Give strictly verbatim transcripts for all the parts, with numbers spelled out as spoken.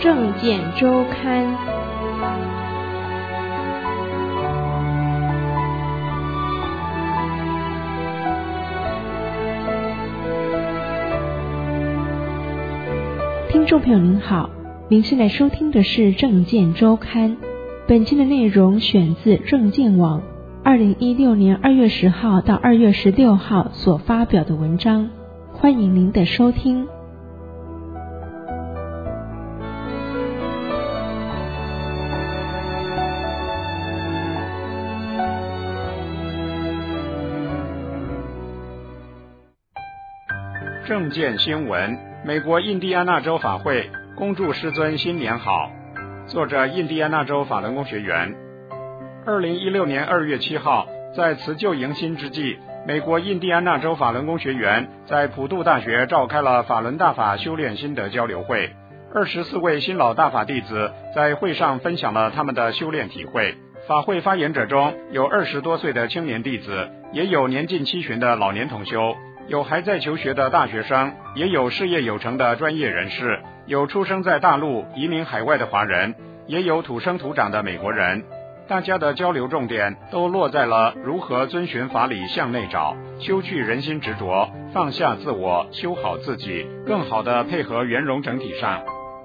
政见周刊。听众朋友您好，您现在收听的是政见周刊，本期的内容选自政见网二零一六年二月十号到二月十六号所发表的文章，欢迎您的收听。 政见新闻：美国印第安纳州法会恭祝师尊新年好。作者：印第安纳州法轮功学员。二零一六年二月七号，在辞旧迎新之际，美国印第安纳州法轮功学员在普渡大学召开了法轮大法修炼心得交流会。二十四位新老大法弟子在会上分享了他们的修炼体会。法会发言者中有二十多岁的青年弟子，也有年近七旬的老年同修，有还在求学的大学生，也有事业有成的专业人士，有出生在大陆移民海外的华人，也有土生土长的美国人。大家的交流重点都落在了如何遵循法理向内找，修去人心执着，放下自我，修好自己，更好地配合圆融整体上。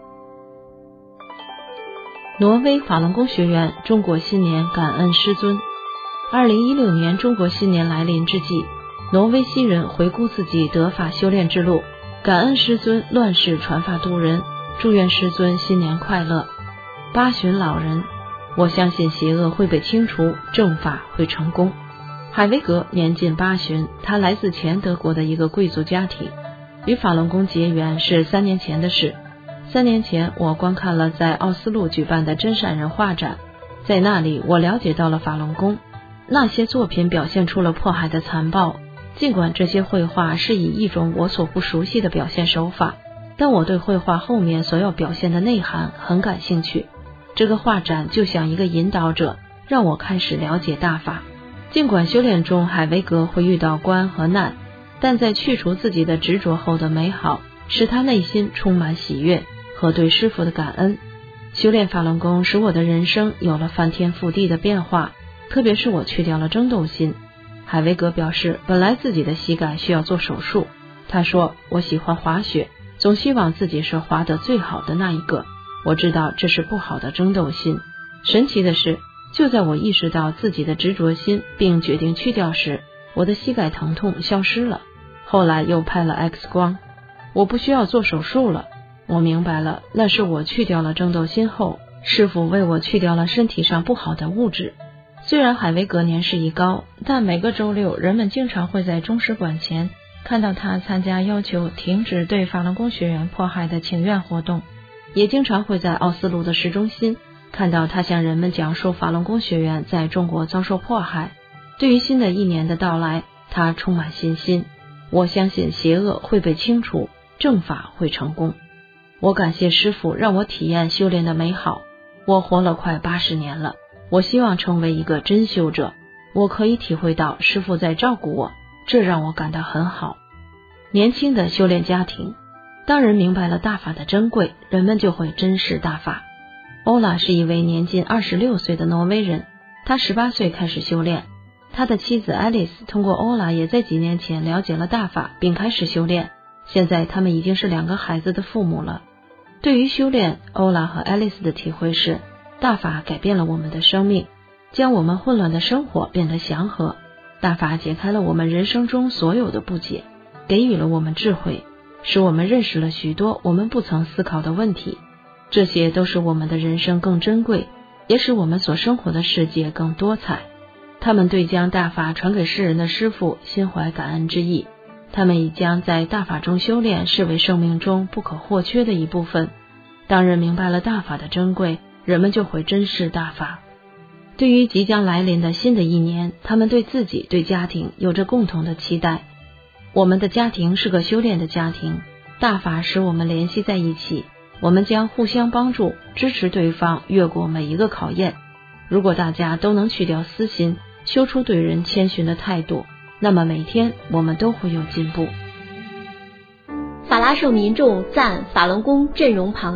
挪威法轮功学院中国新年感恩师尊。二零一六年中国新年来临之际，挪威新人回顾自己得法修炼之路，感恩师尊乱世传法度人，祝愿师尊新年快乐。八旬老人，我相信邪恶会被清除，正法会成功。海维格年近八旬，他来自前德国的一个贵族家庭，与法轮功结缘是三年前的事。三年前，我观看了在奥斯陆举办的真善人画展，在那里我了解到了法轮功。那些作品表现出了迫害的残暴，尽管这些绘画是以一种我所不熟悉的表现手法，但我对绘画后面所要表现的内涵很感兴趣。这个画展就像一个引导者，让我开始了解大法。尽管修炼中海维格会遇到关和难，但在去除自己的执着后的美好，使他内心充满喜悦和对师父的感恩。修炼法轮功使我的人生有了翻天覆地的变化，特别是我去掉了争斗心。海维格表示，本来自己的膝盖需要做手术。他说，我喜欢滑雪，总希望自己是滑得最好的那一个。我知道这是不好的争斗心。神奇的是，就在我意识到自己的执着心并决定去掉时，我的膝盖疼痛消失了。后来又拍了 X 光，我不需要做手术了。我明白了，那是我去掉了争斗心后，师父为我去掉了身体上不好的物质。虽然海维格年事已高，但每个周六人们经常会在中使馆前看到他参加要求停止对法轮功学员迫害的请愿活动，也经常会在奥斯陆的市中心看到他向人们讲述法轮功学员在中国遭受迫害。对于新的一年的到来，他充满信心。我相信邪恶会被清除，正法会成功。我感谢师父让我体验修炼的美好。我活了快八十年了，我希望成为一个真修者。我可以体会到师父在照顾我，这让我感到很好。年轻的修炼家庭，当人明白了大法的珍贵，人们就会珍视大法。欧拉是一位年近二十六岁的挪威人，他十八岁开始修炼。他的妻子爱丽丝通过欧拉也在几年前了解了大法，并开始修炼。现在他们已经是两个孩子的父母了。对于修炼，欧拉和爱丽丝的体会是，大法改变了我们的生命，将我们混乱的生活变得祥和。大法解开了我们人生中所有的不解，给予了我们智慧，使我们认识了许多我们不曾思考的问题。这些都使我们的人生更珍贵，也使我们所生活的世界更多彩。他们对将大法传给世人的师父心怀感恩之意，他们已将在大法中修炼视为生命中不可或缺的一部分。当人明白了大法的珍贵，人们就会珍视大法。对于即将来临的新的一年，他们对自己、对家庭有着共同的期待。我们的家庭是个修炼的家庭，大法使我们联系在一起，我们将互相帮助，支持对方越过每一个考验。如果大家都能去掉私心，修出对人谦逊的态度，那么每天我们都会有进步。 法拉盛民众赞法轮功阵容庞大，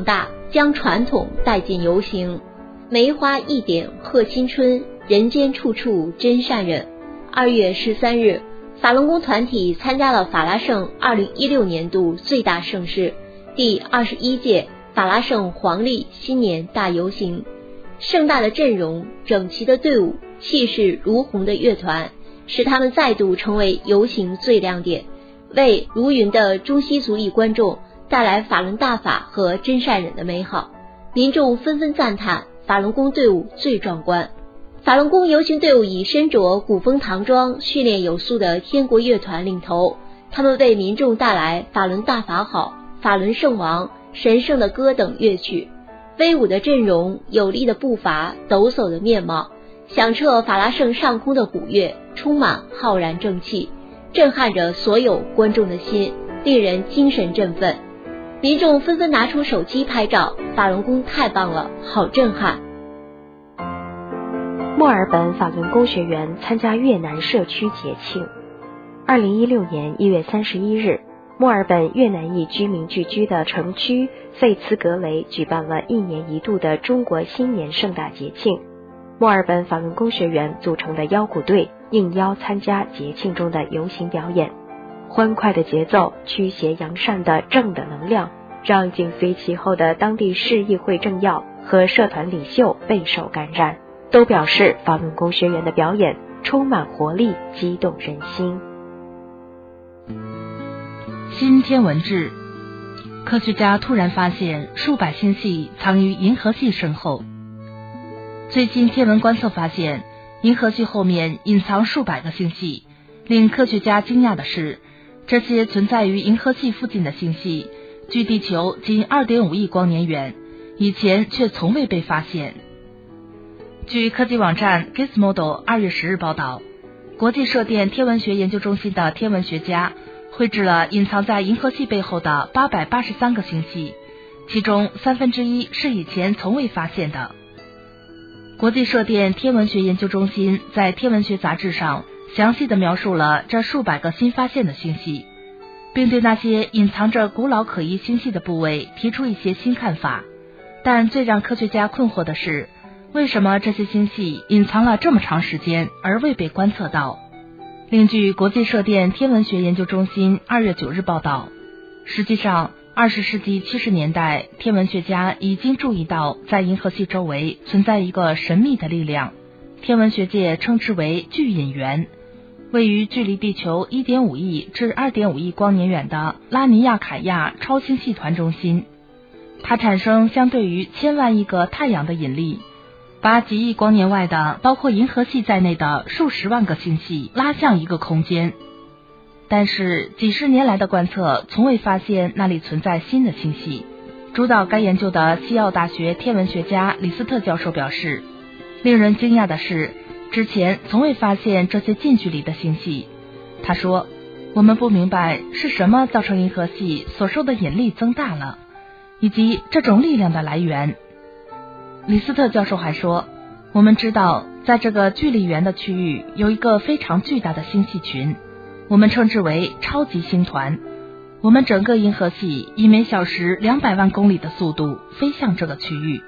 将传统带进游行。梅花易点贺新春，人间处处真善忍。二月十三日，法轮功团体参加了法拉盛二零一六年度最大盛事第二十一届法拉盛黄历新年大游行。盛大的阵容、整齐的队伍、气势如虹的乐团，使他们再度成为游行最亮点，为如云的中西族裔观众带来法轮大法和真善忍的美好。民众纷纷赞叹法轮功队伍最壮观。法轮功游行队伍以身着古风唐装、训练有素的天国乐团领头，他们为民众带来法轮大法好、法轮圣王、神圣的歌等乐曲。威武的阵容、有力的步伐、抖擞的面貌，响彻法拉盛上空的鼓乐，充满浩然正气，震撼着所有观众的心，令人精神振奋。民众纷纷拿出手机拍照，法轮功太棒了，好震撼。 墨尔本法轮功学员参加越南社区节庆。二零一六年一月三十一日，墨尔本越南裔居民聚居的城区费茨格雷举办了一年一度的中国新年盛大节庆。墨尔本法轮功学员组成的腰鼓队应邀参加节庆中的游行表演。欢快的节奏、驱邪扬善的正的能量，让紧随其后的当地市议会政要和社团领袖备受感染，都表示法轮功学员的表演充满活力，激动人心。 新天文志，科学家突然发现数百星系藏于银河系身后。最新天文观测发现，银河系后面隐藏数百个星系。令科学家惊讶的是，这些存在于银河系附近的星系距地球仅 二点五亿光年远，以前却从未被发现。据科技网站 Gizmodo 二月十日报道，国际射电天文学研究中心的天文学家绘制了隐藏在银河系背后的八百八十三个星系，其中三分之一是以前从未发现的。国际射电天文学研究中心在天文学杂志上详细地描述了这数百个新发现的星系，并对那些隐藏着古老可疑星系的部位提出一些新看法。但最让科学家困惑的是，为什么这些星系隐藏了这么长时间而未被观测到？另据国际射电天文学研究中心二月九日报道，实际上二十世纪七十年代，天文学家已经注意到在银河系周围存在一个神秘的力量，天文学界称之为巨隐源。位于距离地球 一点五亿至 二点五亿光年远的拉尼亚凯亚超星系团中心，它产生相对于千万亿个太阳的引力，把几亿光年外的包括银河系在内的数十万个星系拉向一个空间。但是几十年来的观测从未发现那里存在新的星系。主导该研究的西澳大学天文学家李斯特教授表示，令人惊讶的是，之前从未发现这些近距离的星系。他说，我们不明白是什么造成银河系所受的引力增大了，以及这种力量的来源。李斯特教授还说，我们知道在这个距离源的区域有一个非常巨大的星系群，我们称之为超级星团。我们整个银河系以每小时两百万公里的速度飞向这个区域。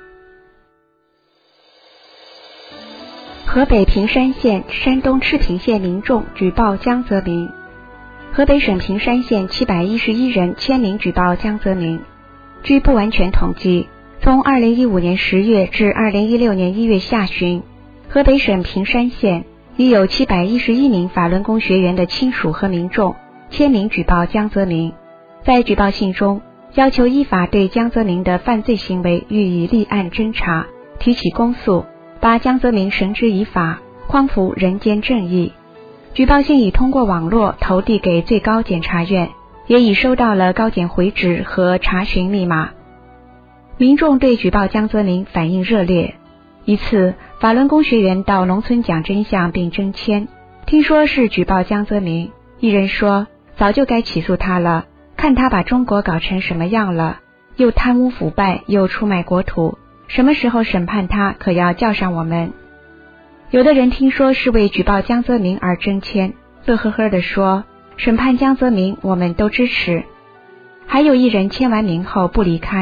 河北平山县、山东赤平县民众举报江泽民。河北省平山县七百一十一人签名举报江泽民。据不完全统计，从二零一五年十月至二零一六年一月下旬，河北省平山县已有七百一十一名法轮功学员的亲属和民众签名举报江泽民。在举报信中，要求依法对江泽民的犯罪行为予以立案侦查，提起公诉，把江泽民绳之以法，匡扶人间正义。举报信已通过网络投递给最高检察院，也已收到了高检回执和查询密码。民众对举报江泽民反应热烈。一次，法轮功学员到农村讲真相并征签，听说是举报江泽民，一人说早就该起诉他了，看他把中国搞成什么样了，又贪污腐败，又出卖国土，什么时候审判他，可要叫上我们。有的人听说是为举报江泽民而征签，乐呵呵地说，审判江泽民我们都支持。还有一人签完名后不离开，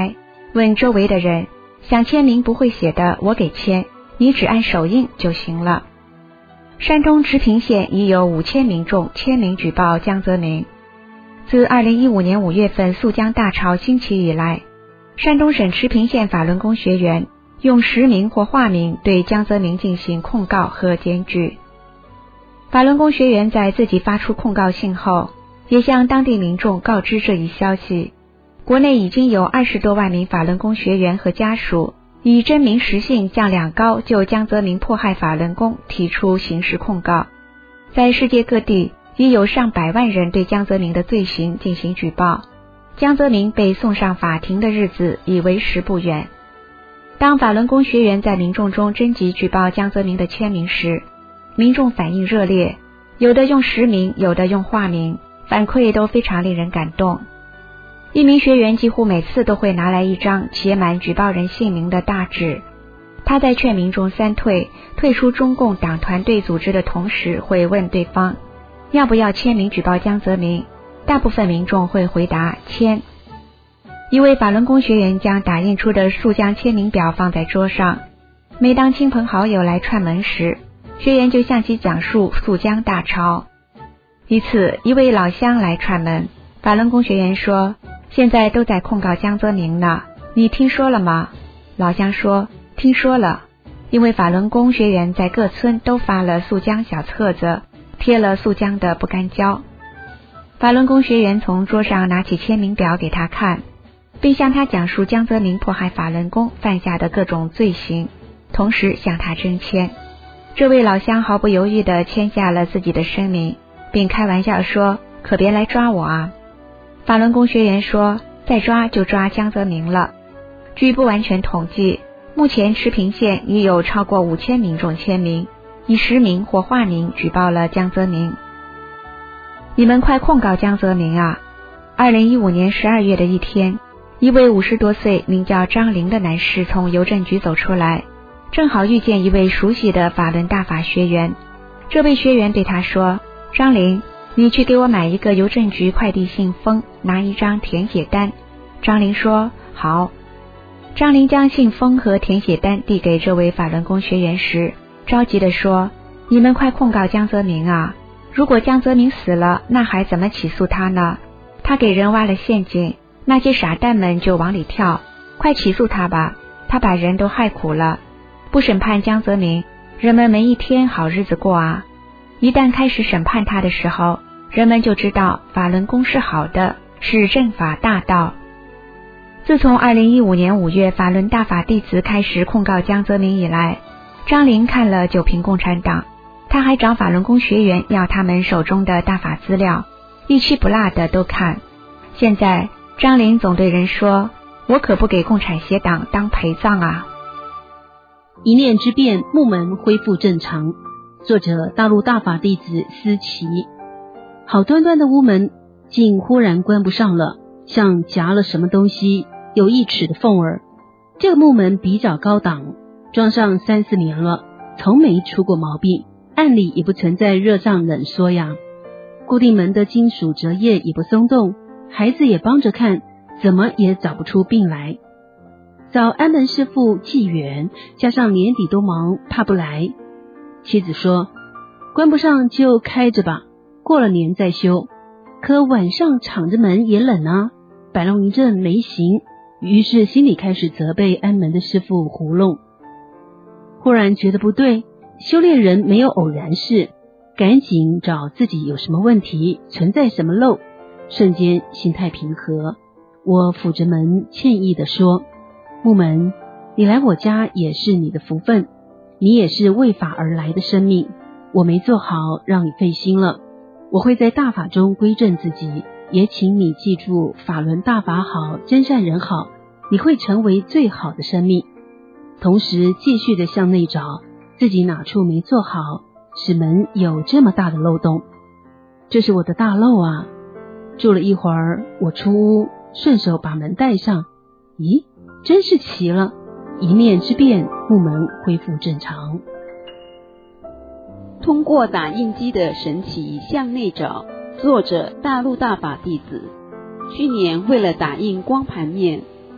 问周围的人，想签名不会写的我给签，你只按手印就行了。山东持平县已有五千民众签名举报江泽民。自二零一五年五月份肃江大潮兴起以来，山东省持平县法轮功学员用实名或化名对江泽民进行控告和检举。法轮功学员在自己发出控告信后，也向当地民众告知这一消息。国内已经有二十多万名法轮功学员和家属以真名实姓将两高就江泽民迫害法轮功提出刑事控告。在世界各地已有上百万人对江泽民的罪行进行举报，江泽民被送上法庭的日子已为时不远。当法轮功学员在民众中征集举报江泽民的签名时，民众反应热烈，有的用实名，有的用化名，反馈都非常令人感动。一名学员几乎每次都会拿来一张写满举报人姓名的大纸，他在劝民众三退，退出中共党团队组织的同时，会问对方要不要签名举报江泽民，大部分民众会回答签。一位法轮功学员将打印出的肃江签名表放在桌上，每当亲朋好友来串门时，学员就向其讲述肃江大潮。一次，一位老乡来串门，法轮功学员说，现在都在控告江泽民呢，你听说了吗？老乡说，听说了，因为法轮功学员在各村都发了肃江小册子，贴了肃江的不干胶。法轮功学员从桌上拿起签名表给他看，并向他讲述江泽民迫害法轮功犯下的各种罪行，同时向他征签。这位老乡毫不犹豫地签下了自己的声明，并开玩笑说，可别来抓我啊。法轮功学员说，再抓就抓江泽民了。据不完全统计，目前持平县已有超过五千民众签名，以实名或化名举报了江泽民。你们快控告江泽民啊！二零一五年十二月的一天，一位五十多岁名叫张玲的男士从邮政局走出来，正好遇见一位熟悉的法轮大法学员。这位学员对他说，张玲，你去给我买一个邮政局快递信封，拿一张填写单。张玲说，好。张玲将信封和填写单递给这位法轮功学员时，着急地说，你们快控告江泽民啊！如果江泽民死了，那还怎么起诉他呢？他给人挖了陷阱，那些傻蛋们就往里跳，快起诉他吧，他把人都害苦了。不审判江泽民，人们没一天好日子过啊！一旦开始审判他的时候，人们就知道法轮功是好的，是正法大道。自从二零一五年五月法轮大法弟子开始控告江泽民以来，张玲看了就评共产党，他还找法轮功学员要他们手中的大法资料，一期不落的都看。现在张玲总对人说，我可不给共产协党当陪葬啊！ 一念之变，木门恢复正常。作者大陆大法弟子思琪。好端端的屋门竟忽然关不上了，像夹了什么东西，有一尺的缝儿。这个木门比较高档，装上三四年了，从没出过毛病，按理也不存在热胀冷缩呀。固定门的金属折页也不松动，孩子也帮着看，怎么也找不出病来。找安门师傅纪远，加上年底都忙，怕不来。妻子说，关不上就开着吧，过了年再修。可晚上敞着门也冷啊，摆弄一阵没行，于是心里开始责备安门的师傅糊弄。忽然觉得不对，修炼人没有偶然事，赶紧找自己有什么问题，存在什么漏，瞬间心态平和。我抚着门歉意地说，木门，你来我家也是你的福分，你也是为法而来的生命，我没做好，让你费心了。我会在大法中归正自己，也请你记住，法轮大法好，真善人好，你会成为最好的生命。同时继续的向内找，自己哪处没做好，使门有这么大的漏洞。这是我的大漏啊！住了一会儿，我出屋，顺手把门带上。咦，真是奇了！一念之变，木门恢复正常。 通过打印机的神奇向内找，作者大陆大法弟子。去年为了打印光盘面，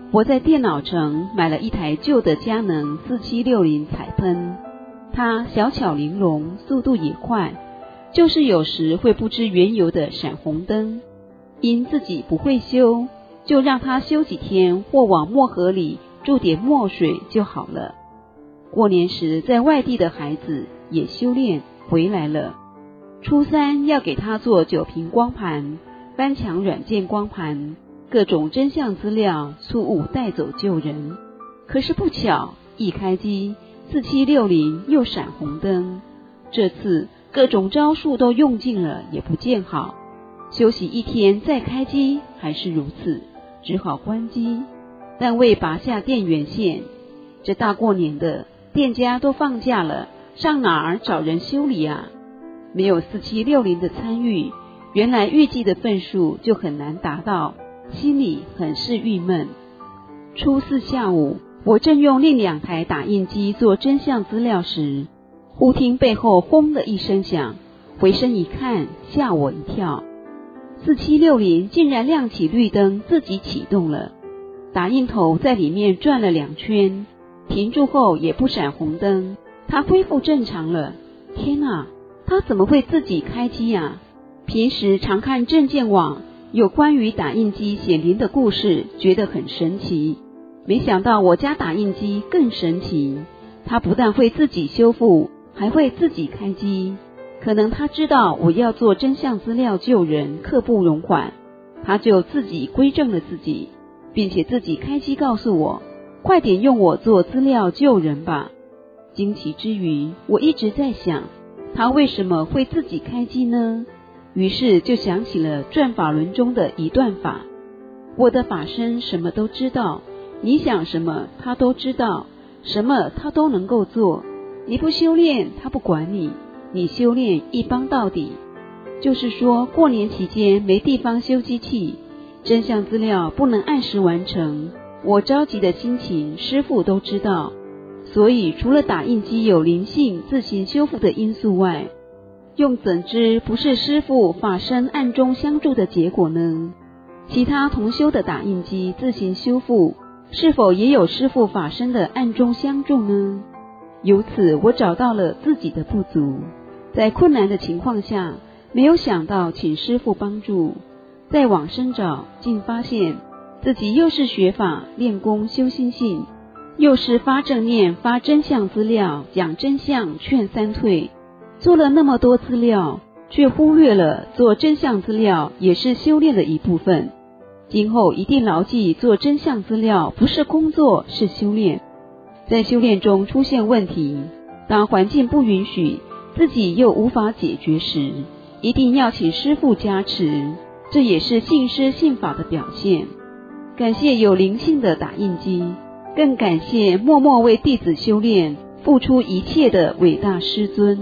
我在电脑城买了一台旧的佳能四七六零彩喷，它小巧玲珑，速度也快，就是有时会不知缘由的闪红灯，因自己不会修，就让它修几天，或往墨盒里注点墨水就好了。过年时在外地的孩子也修炼回来了，初三要给他做酒瓶光盘、翻墙软件光盘，各种真相资料，粗物带走救人。可是不巧，一开机四七六零又闪红灯，这次各种招数都用尽了，也不见好。休息一天再开机还是如此，只好关机，但未拔下电源线。这大过年的，店家都放假了，上哪儿找人修理啊？没有四七六零的参与，原来预计的份数就很难达到，心里很是郁闷。初四下午，我正用另两台打印机做真相资料时，忽听背后轰的一声响，回身一看，吓我一跳。四七六零竟然亮起绿灯，自己启动了，打印头在里面转了两圈，停住后也不闪红灯，它恢复正常了。天哪，它怎么会自己开机啊？平时常看证件网有关于打印机显灵的故事，觉得很神奇，没想到我家打印机更神奇，它不但会自己修复，还会自己开机。可能他知道我要做真相资料救人，刻不容缓，他就自己归正了自己，并且自己开机告诉我，快点用我做资料救人吧。惊奇之余，我一直在想，他为什么会自己开机呢？于是就想起了转法轮中的一段法，我的法身什么都知道，你想什么他都知道，什么他都能够做，你不修炼他不管你，你修炼一帮到底。就是说过年期间没地方修机器，真相资料不能按时完成，我着急的心情师父都知道，所以除了打印机有灵性自行修复的因素外，用怎知不是师父法身暗中相助的结果呢？其他同修的打印机自行修复，是否也有师父法身的暗中相助呢？由此我找到了自己的不足，在困难的情况下，没有想到请师父帮助，再往深找，竟发现自己又是学法练功修心性，又是发正念发真相资料讲真相劝三退，做了那么多资料，却忽略了做真相资料也是修炼的一部分。今后一定牢记，做真相资料不是工作，是修炼。在修炼中出现问题，当环境不允许，自己又无法解决时，一定要请师父加持，这也是信师信法的表现。感谢有灵性的打印机，更感谢默默为弟子修炼付出一切的伟大师尊。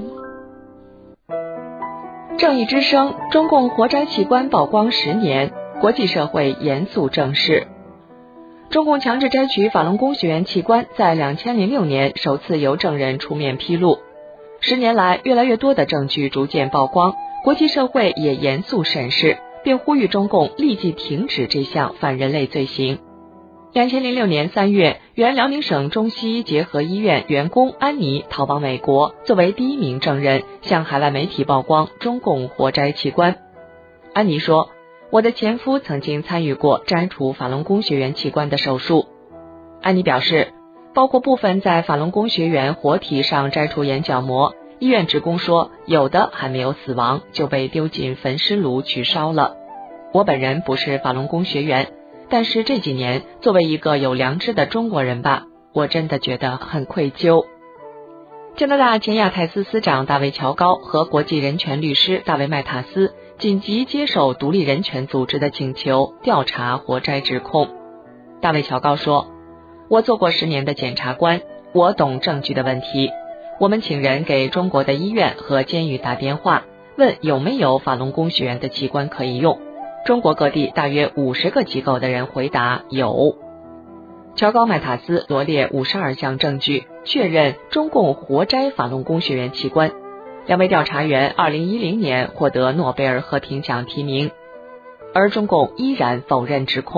正义之声中共活摘器官曝光十年，国际社会严肃正视。中共强制摘取法轮功学员器官在两千零六年首次由证人出面披露，十年来越来越多的证据逐渐曝光，国际社会也严肃审视，并呼吁中共立即停止这项反人类罪行。两千零六年三月，原辽宁省中西医结合医院员工安妮逃往美国，作为第一名证人向海外媒体曝光中共活摘器官。安妮说，我的前夫曾经参与过摘除法轮功学员器官的手术。安妮表示，包括部分在法轮功学员活体上摘除眼角膜，医院职工说有的还没有死亡就被丢进焚尸炉去烧了。我本人不是法轮功学员，但是这几年作为一个有良知的中国人吧，我真的觉得很愧疚。加拿大前亚太司司长大卫乔高和国际人权律师大卫麦塔斯紧急接受独立人权组织的请求，调查活摘指控。大卫乔高说，我做过十年的检察官，我懂证据的问题。我们请人给中国的医院和监狱打电话，问有没有法轮功学员的器官可以用。中国各地大约五十个机构的人回答有。乔高麦塔斯罗列五十二项证据，确认中共活摘法轮功学员器官。两位调查员二零一零年获得诺贝尔和平奖提名，而中共依然否认指控。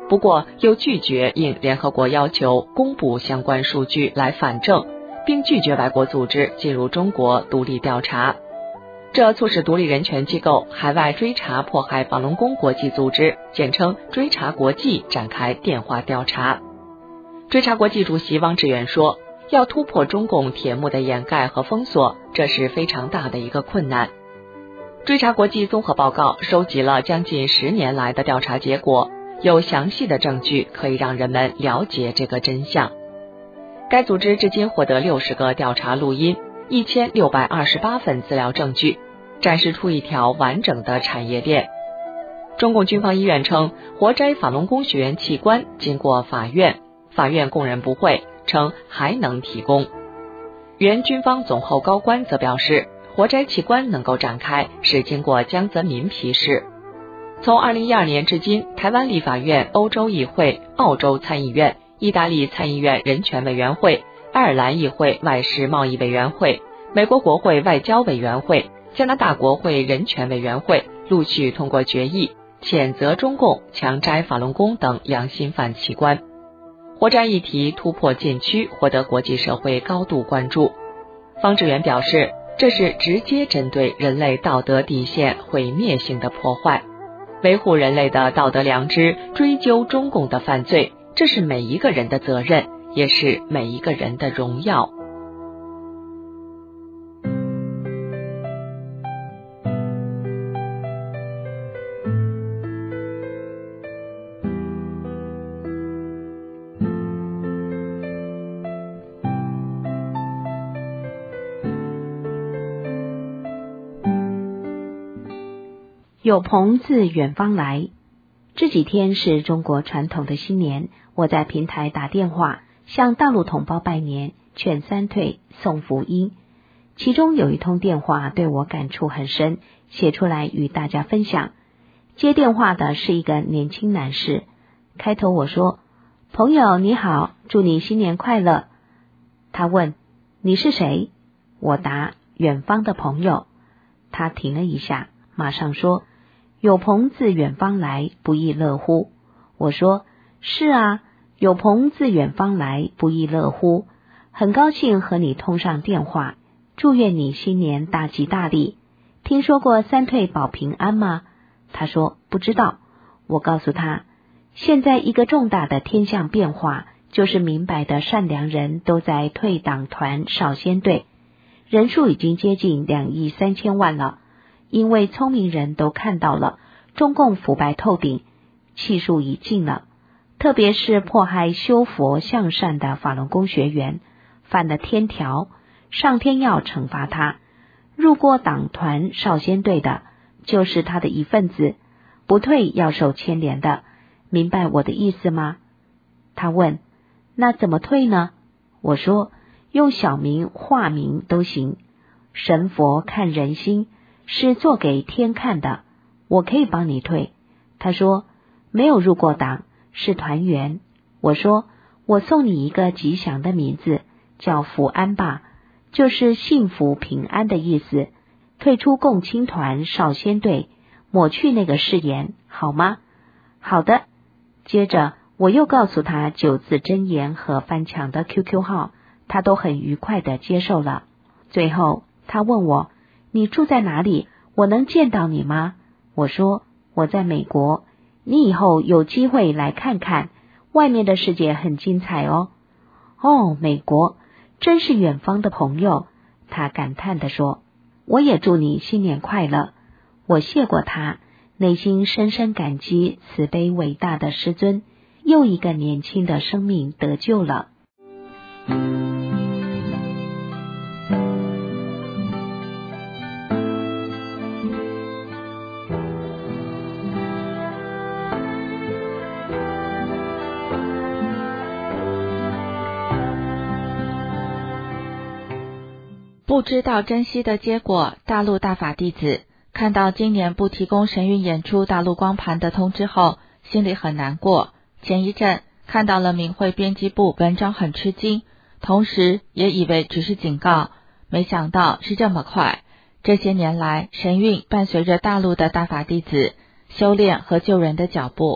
不过又拒绝应联合国要求公布相关数据来反证，并拒绝外国组织进入中国独立调查。这促使独立人权机构海外追查迫害法轮功国际组织，简称追查国际，展开电话调查。追查国际主席汪志远说，要突破中共铁幕的掩盖和封锁，这是非常大的一个困难。追查国际综合报告收集了将近十年来的调查结果，有详细的证据可以让人们了解这个真相。该组织至今获得六十个调查录音，一千六百二十八份资料证据，展示出一条完整的产业链。中共军方医院称，活摘法轮功学员器官经过法院，法院供认不讳，称还能提供。原军方总后高官则表示，活摘器官能够展开是经过江泽民批示。从二零一二年至今，台湾立法院、欧洲议会、澳洲参议院、意大利参议院人权委员会、爱尔兰议会外事贸易委员会、美国国会外交委员会、加拿大国会人权委员会陆续通过决议，谴责中共强摘法轮功等良心犯器官。活摘议题突破禁区，获得国际社会高度关注。方志远表示，这是直接针对人类道德底线毁灭性的破坏，维护人类的道德良知，追究中共的犯罪，这是每一个人的责任，也是每一个人的荣耀。 有朋自远方来。这几天是中国传统的新年，我在平台打电话向大陆同胞拜年，劝三退，送福音。其中有一通电话对我感触很深，写出来与大家分享。接电话的是一个年轻男士，开头我说：“朋友你好，祝你新年快乐。”他问：“你是谁？”我答：“远方的朋友。”他停了一下，马上说：“有朋自远方来，不亦乐乎？”我说：“是啊，有朋自远方来，不亦乐乎？很高兴和你通上电话，祝愿你新年大吉大利。听说过三退保平安吗？”他说：“不知道。”我告诉他，现在一个重大的天象变化，就是明白的善良人都在退党团少先队，人数已经接近两亿三千万了。因为聪明人都看到了，中共腐败透顶，气数已尽了。特别是迫害修佛向善的法轮功学员，犯了天条，上天要惩罚他。入过党团少先队的，就是他的一份子，不退要受牵连的，明白我的意思吗？他问：“那怎么退呢？”我说：“用小名、化名都行。神佛看人心，是做给天看的，我可以帮你退。”他说：“没有入过党，是团员。”我说：“我送你一个吉祥的名字，叫福安吧，就是幸福平安的意思。退出共青团少先队，抹去那个誓言，好吗？”好的。接着我又告诉他九字真言和翻墙的 Q Q 号，他都很愉快地接受了。最后他问我：“你住在哪里？我能见到你吗？”我说：“我在美国，你以后有机会来看看，外面的世界很精彩哦。”哦，美国，真是远方的朋友，他感叹地说。我也祝你新年快乐。我谢过他，内心深深感激慈悲伟大的师尊，又一个年轻的生命得救了。 不知道珍惜的结果，大陆大法弟子看到今年不提供神韵演出大陆光盘的通知后，心里很难过。前一阵看到了明慧编辑部文章很吃惊，同时也以为只是警告，没想到是这么快。这些年来，神韵伴随着大陆的大法弟子修炼和救人的脚步，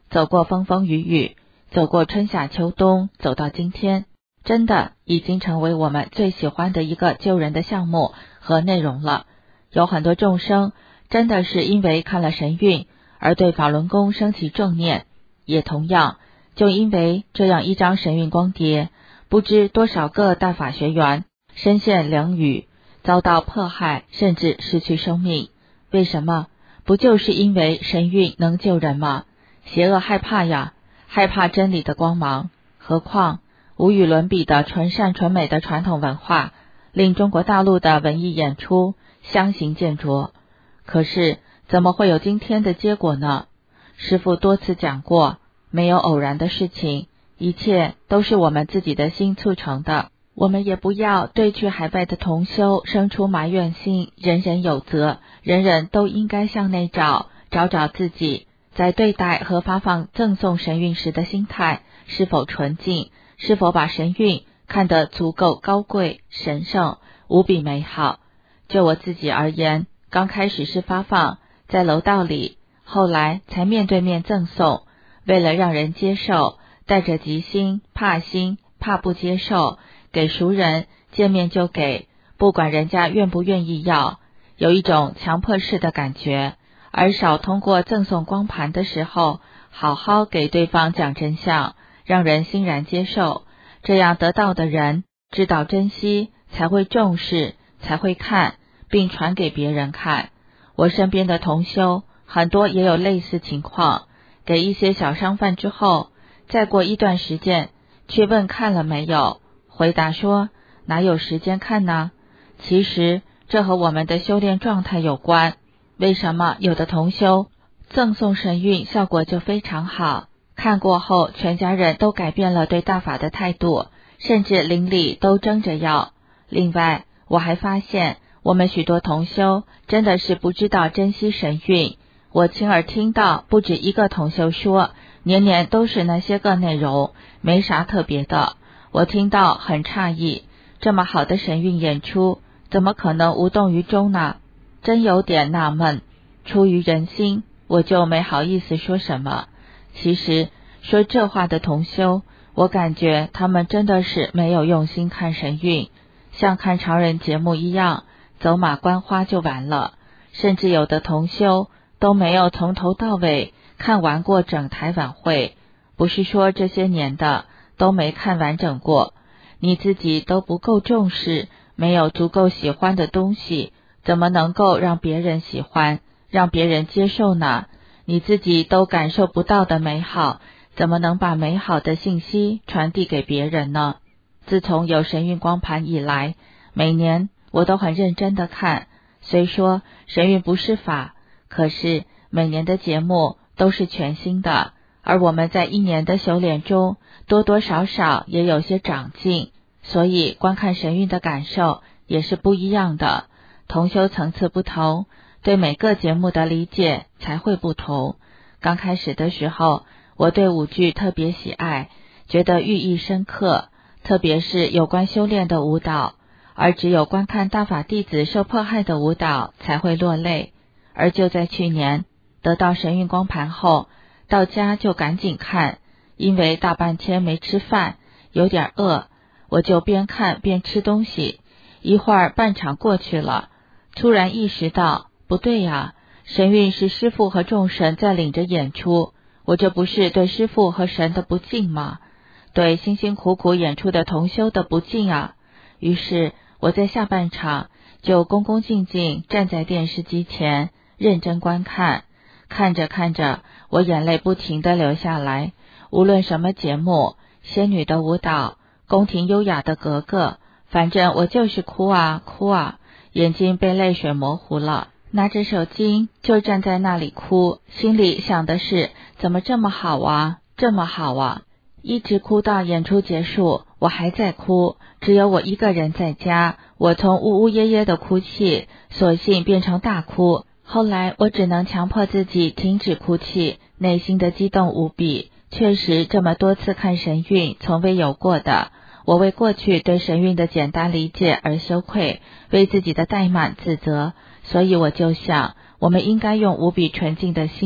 走过风风雨雨，走过春夏秋冬，走到今天，真的已经成为我们最喜欢的一个救人的项目和内容了。有很多众生真的是因为看了神韵而对法轮功升起正念，也同样就因为这样一张神韵光碟，不知多少个大法学员身陷囹圄，遭到迫害，甚至失去生命。为什么？不就是因为神韵能救人吗？邪恶害怕呀，害怕真理的光芒。何况无与伦比的纯善纯美的传统文化，令中国大陆的文艺演出相形见绌。可是怎么会有今天的结果呢？师父多次讲过，没有偶然的事情，一切都是我们自己的心促成的。我们也不要对去海外的同修生出埋怨心，人人有责，人人都应该向内找，找找自己在对待和发放赠送神韵时的心态是否纯净，是否把神韵看得足够高贵、神圣、无比美好。就我自己而言，刚开始是发放在楼道里，后来才面对面赠送，为了让人接受，带着急心、怕心、怕不接受，给熟人见面就给，不管人家愿不愿意要，有一种强迫式的感觉，而少通过赠送光盘的时候，好好给对方讲真相，让人欣然接受，这样得到的人知道珍惜，才会重视，才会看，并传给别人看。我身边的同修很多也有类似情况，给一些小商贩之后，再过一段时间去问看了没有，回答说哪有时间看呢？其实这和我们的修炼状态有关。为什么有的同修赠送神韵效果就非常好，看过后全家人都改变了对大法的态度，甚至邻里都争着要。另外我还发现我们许多同修真的是不知道珍惜神韵。我亲耳听到不止一个同修说，年年都是那些个内容，没啥特别的。我听到很诧异，这么好的神韵演出，怎么可能无动于衷呢？真有点纳闷。出于人心，我就没好意思说什么。其实说这话的同修，我感觉他们真的是没有用心看神韵，像看常人节目一样，走马观花就完了。甚至有的同修都没有从头到尾看完过整台晚会，不是说这些年的都没看完整过，你自己都不够重视，没有足够喜欢的东西，怎么能够让别人喜欢，让别人接受呢？你自己都感受不到的美好，怎么能把美好的信息传递给别人呢？自从有神韵光盘以来，每年我都很认真的看，虽说神韵不是法，可是每年的节目都是全新的，而我们在一年的修炼中多多少少也有些长进，所以观看神韵的感受也是不一样的。同修层次不同，对每个节目的理解才会不同。刚开始的时候，我对舞剧特别喜爱，觉得寓意深刻，特别是有关修炼的舞蹈，而只有观看大法弟子受迫害的舞蹈才会落泪。而就在去年得到神韵光盘后，到家就赶紧看，因为大半天没吃饭，有点饿，我就边看边吃东西。一会儿半场过去了，突然意识到不对呀，神韵是师父和众神在领着演出，我这不是对师父和神的不敬吗？对辛辛苦苦演出的同修的不敬啊！于是我在下半场就恭恭敬敬站在电视机前认真观看，看着看着我眼泪不停地流下来。无论什么节目，仙女的舞蹈，宫廷优雅的格格，反正我就是哭啊哭啊，眼睛被泪水模糊了，拿着手机就站在那里哭，心里想的是怎么这么好啊，这么好啊，一直哭到演出结束，我还在哭，只有我一个人在家，我从呜呜咽咽的哭泣，索性变成大哭。后来我只能强迫自己停止哭泣，内心的激动无比，确实这么多次看神韵从未有过的。我为过去对神韵的简单理解而羞愧，为自己的怠慢自责，所以我就想，我们应该用无比纯净的心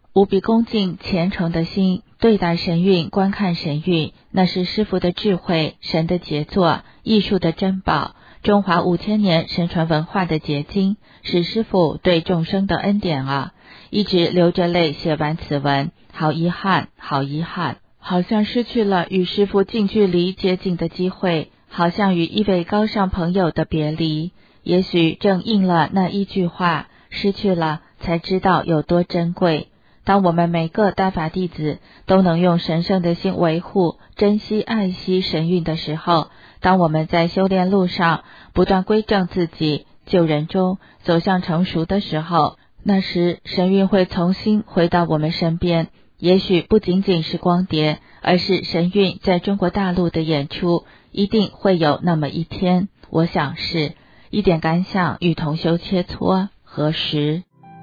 无比恭敬虔诚的心对待神韵，观看神韵，那是师父的智慧，神的杰作，艺术的珍宝，中华五千年神传文化的结晶，是师父对众生的恩典啊！一直流着泪写完此文，好遗憾，好遗憾，好像失去了与师父近距离接近的机会，好像与一位高尚朋友的别离。也许正应了那一句话，失去了才知道有多珍贵。当我们每个大法弟子都能用神圣的心维护、珍惜、爱惜神韵的时候，当我们在修炼路上不断归正自己，救人中走向成熟的时候，那时神韵会重新回到我们身边。也许不仅仅是光碟，而是神韵在中国大陆的演出，一定会有那么一天。我想是一点感想与同修切磋，何时？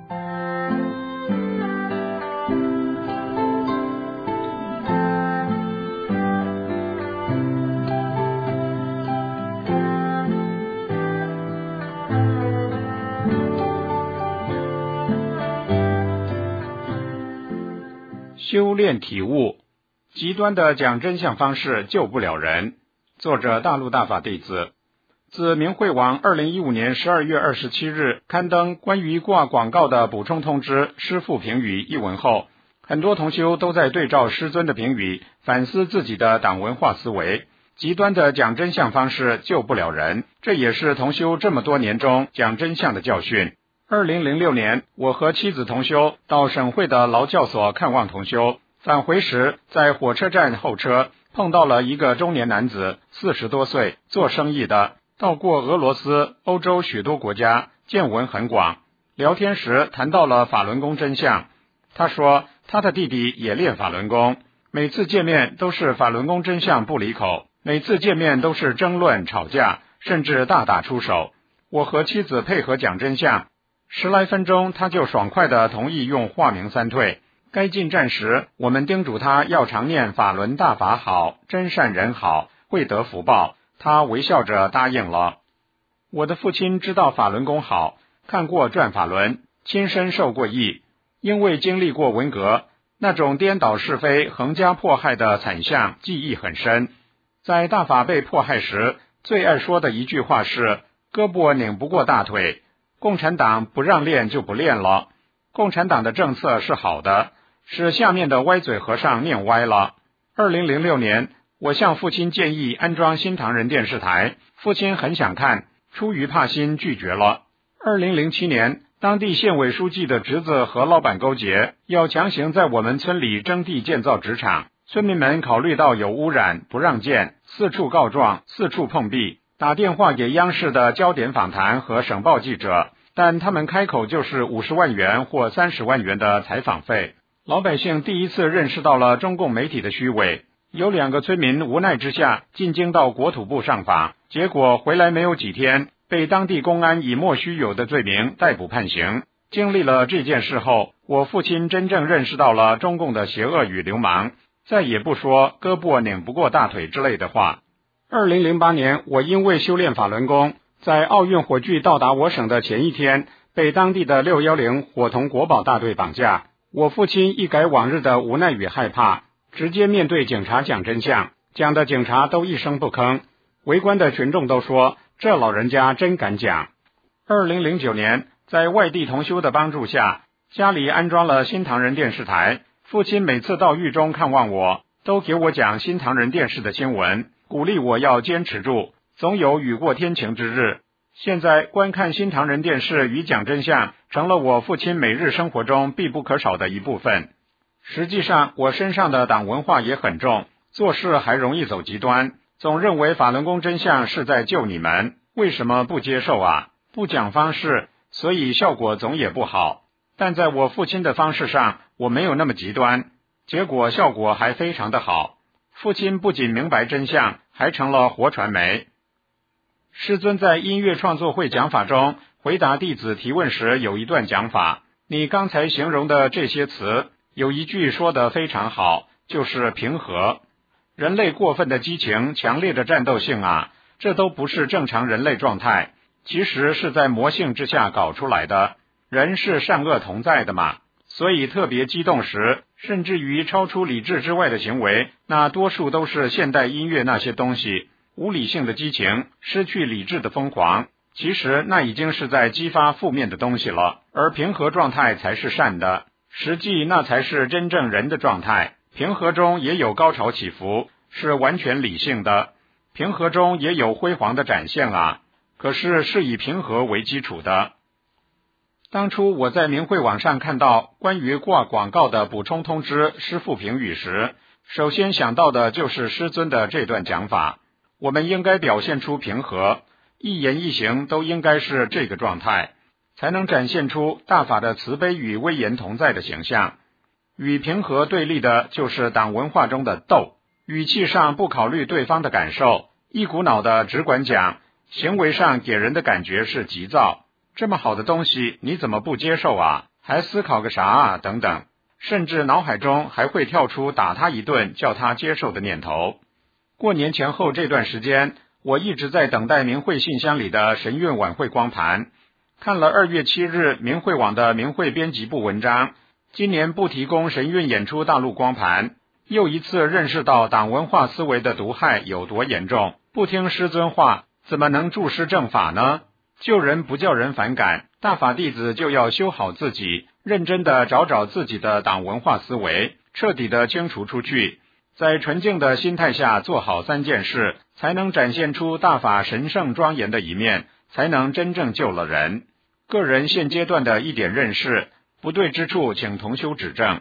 修炼体悟，极端的讲真相方式救不了人。作者大陆大法弟子。自明慧网二零一五年十二月二十七日刊登关于挂广告的补充通知师父评语一文后，很多同修都在对照师尊的评语反思自己的党文化思维。极端的讲真相方式救不了人，这也是同修这么多年中讲真相的教训。二零零六年，我和妻子同修到省会的劳教所看望同修，返回时在火车站候车碰到了一个中年男子，四十多岁，做生意的，到过俄罗斯、欧洲许多国家，见闻很广。聊天时谈到了法轮功真相，他说他的弟弟也练法轮功，每次见面都是法轮功真相不离口，每次见面都是争论吵架，甚至大打出手。我和妻子配合讲真相，十来分钟他就爽快地同意用化名三退。该进站时，我们叮嘱他要常念法轮大法好，真善人好，会得福报。他微笑着答应了。我的父亲知道法轮功好，看过转法轮，亲身受过益，因为经历过文革，那种颠倒是非、横加迫害的惨象记忆很深。在大法被迫害时，最爱说的一句话是胳膊拧不过大腿，共产党不让练就不练了。共产党的政策是好的，是下面的歪嘴和尚念歪了。二零零六年，我向父亲建议安装新唐人电视台，父亲很想看，出于怕心拒绝了。二零零七年，当地县委书记的侄子和老板勾结，要强行在我们村里征地建造纸厂，村民们考虑到有污染，不让建，四处告状，四处碰壁，打电话给央视的焦点访谈和省报记者，但他们开口就是五十万元或三十万元的采访费。老百姓第一次认识到了中共媒体的虚伪。有两个村民无奈之下进京到国土部上访，结果回来没有几天，被当地公安以莫须有的罪名逮捕判刑。经历了这件事后，我父亲真正认识到了中共的邪恶与流氓，再也不说胳膊拧不过大腿之类的话。二零零八年，我因为修炼法轮功，在奥运火炬到达我省的前一天，被当地的六一零伙同国保大队绑架。我父亲一改往日的无奈与害怕，直接面对警察讲真相，讲的警察都一声不吭，围观的群众都说这老人家真敢讲。二零零九年，在外地同修的帮助下，家里安装了新唐人电视台，父亲每次到狱中看望我，都给我讲新唐人电视的新闻，鼓励我要坚持住，总有雨过天晴之日。现在观看新唐人电视与讲真相成了我父亲每日生活中必不可少的一部分。实际上我身上的党文化也很重，做事还容易走极端，总认为法轮功真相是在救你们，为什么不接受啊？不讲方式，所以效果总也不好。但在我父亲的方式上，我没有那么极端，结果效果还非常的好。父亲不仅明白真相，还成了活传媒。师尊在音乐创作会讲法中回答弟子提问时有一段讲法，你刚才形容的这些词，有一句说得非常好，就是平和。人类过分的激情，强烈的战斗性啊，这都不是正常人类状态，其实是在魔性之下搞出来的。人是善恶同在的嘛， 所以特别激动时，甚至于超出理智之外的行为，那多数都是现代音乐那些东西，无理性的激情，失去理智的疯狂。其实那已经是在激发负面的东西了，而平和状态才是善的，实际那才是真正人的状态。平和中也有高潮起伏，是完全理性的，平和中也有辉煌的展现啊，可是是以平和为基础的。当初我在明慧网上看到关于挂广告的补充通知师父评语时，首先想到的就是师尊的这段讲法，我们应该表现出平和，一言一行都应该是这个状态，才能展现出大法的慈悲与威严同在的形象。与平和对立的就是党文化中的斗，语气上不考虑对方的感受，一股脑的只管讲，行为上给人的感觉是急躁，这么好的东西你怎么不接受啊？还思考个啥啊？等等，甚至脑海中还会跳出打他一顿叫他接受的念头。过年前后这段时间，我一直在等待明慧信箱里的神韵晚会光盘，看了二月七日明慧网的明慧编辑部文章，今年不提供神韵演出大陆光盘，又一次认识到党文化思维的毒害有多严重。不听师尊话，怎么能助师正法呢？救人不叫人反感，大法弟子就要修好自己，认真的找找自己的党文化思维，彻底的清除出去，在纯净的心态下做好三件事，才能展现出大法神圣庄严的一面，才能真正救了人。个人现阶段的一点认识，不对之处请同修指正。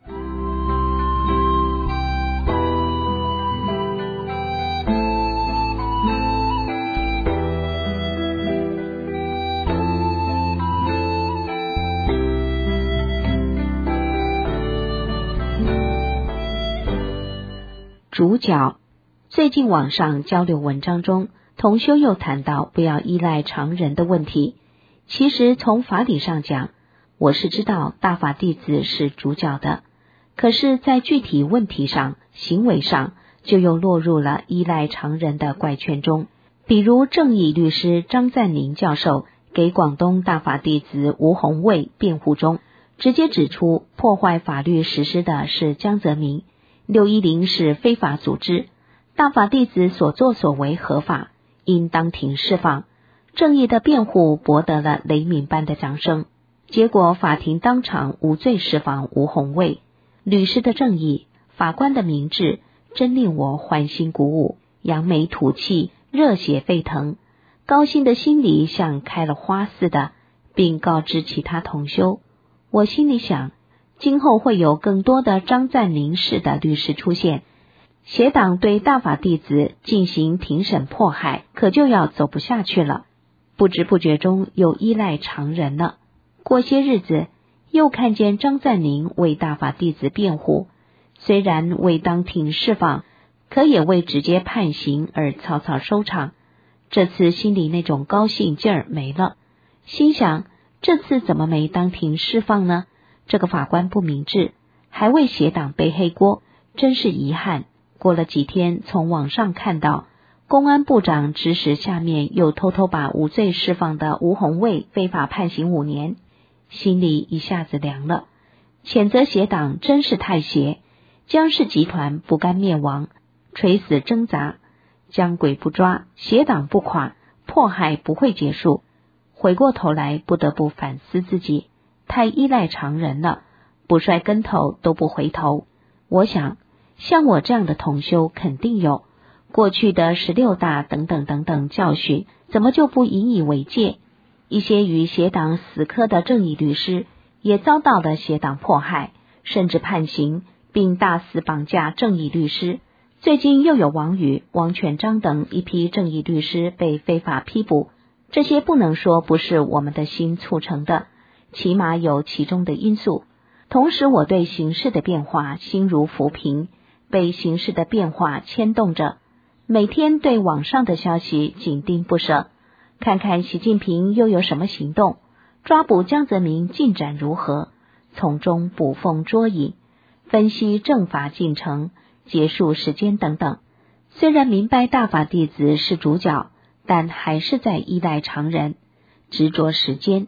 主角。最近网上交流文章中，同修又谈到不要依赖常人的问题。其实从法理上讲，我是知道大法弟子是主角的，可是在具体问题上、行为上，就又落入了依赖常人的怪圈中。比如正义律师张赞宁教授给广东大法弟子吴宏卫辩护中，直接指出破坏法律实施的是江泽民，六一零是非法组织，大法弟子所作所为合法，应当庭释放。正义的辩护博得了雷鸣般的掌声，结果法庭当场无罪释放吴宏卫。律师的正义，法官的明智，真令我欢欣鼓舞，扬眉吐气，热血沸腾，高兴的心里像开了花似的，并告知其他同修。我心里想，今后会有更多的张赞宁式的律师出现，邪党对大法弟子进行庭审迫害，可就要走不下去了。不知不觉中又依赖常人了。过些日子又看见张赞宁为大法弟子辩护，虽然未当庭释放，可也未直接判刑而草草收场。这次心里那种高兴劲儿没了，心想这次怎么没当庭释放呢？这个法官不明智，还为邪党背黑锅，真是遗憾。过了几天，从网上看到公安部长指使下面又偷偷把无罪释放的吴宏卫非法判刑五年，心里一下子凉了。谴责邪党真是太邪，江氏集团不甘灭亡，垂死挣扎，江鬼不抓，邪党不垮，迫害不会结束。回过头来不得不反思自己，太依赖常人了，不摔跟头都不回头。我想像我这样的同修肯定有，过去的十六大等等等等教训，怎么就不引以为戒？一些与邪党死磕的正义律师也遭到了邪党迫害，甚至判刑，并大肆绑架正义律师。最近又有王宇、王全章等一批正义律师被非法批捕，这些不能说不是我们的心促成的，起码有其中的因素。同时我对形势的变化心如浮萍，被形势的变化牵动着，每天对网上的消息紧盯不舍，看看习近平又有什么行动，抓捕江泽民进展如何，从中捕风捉影，分析政法进程、结束时间等等。虽然明白大法弟子是主角，但还是在依赖常人，执着时间。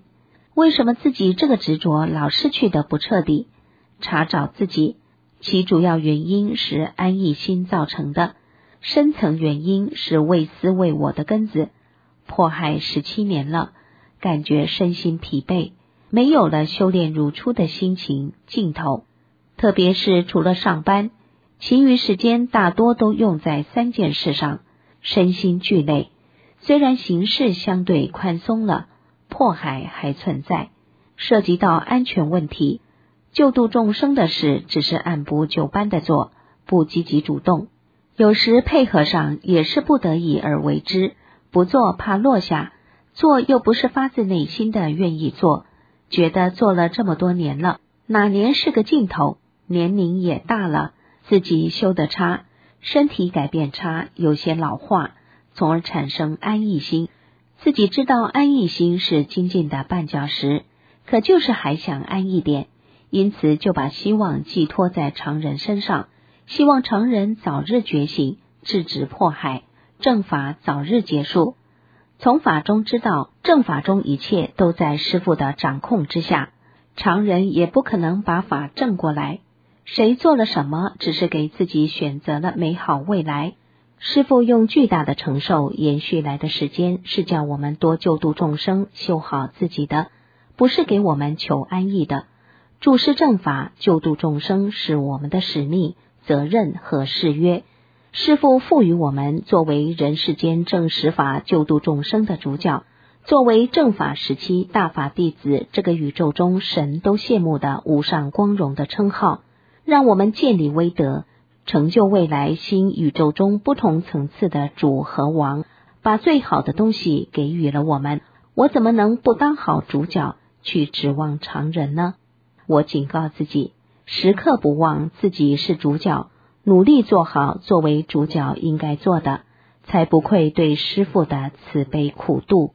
为什么自己这个执着老是去得不彻底？查找自己，其主要原因是安逸心造成的，深层原因是为私为我的根子。迫害十七年了，感觉身心疲惫，没有了修炼如初的心情劲头。特别是除了上班，其余时间大多都用在三件事上，身心俱累。虽然形势相对宽松了，迫害还存在，涉及到安全问题，救度众生的事只是按部就班的做，不积极主动。有时配合上也是不得已而为之，不做怕落下，做又不是发自内心的愿意做，觉得做了这么多年了，哪年是个尽头，年龄也大了，自己修得差，身体改变差，有些老化，从而产生安逸心。自己知道安逸心是精进的绊脚石，可就是还想安逸点，因此就把希望寄托在常人身上，希望常人早日觉醒，制止迫害，正法早日结束。从法中知道，正法中一切都在师父的掌控之下，常人也不可能把法正过来。谁做了什么，只是给自己选择了美好未来。师父用巨大的承受延续来的时间，是叫我们多救度众生，修好自己的，不是给我们求安逸的。注释正法，救度众生是我们的使命、责任和誓约。师父赋予我们作为人世间正实法救度众生的主角，作为正法时期大法弟子，这个宇宙中神都羡慕的无上光荣的称号，让我们建立威德，成就未来新宇宙中不同层次的主和王，把最好的东西给予了我们。我怎么能不当好主角，去指望常人呢？我警告自己，时刻不忘自己是主角，努力做好作为主角应该做的，才不愧对师父的慈悲苦度。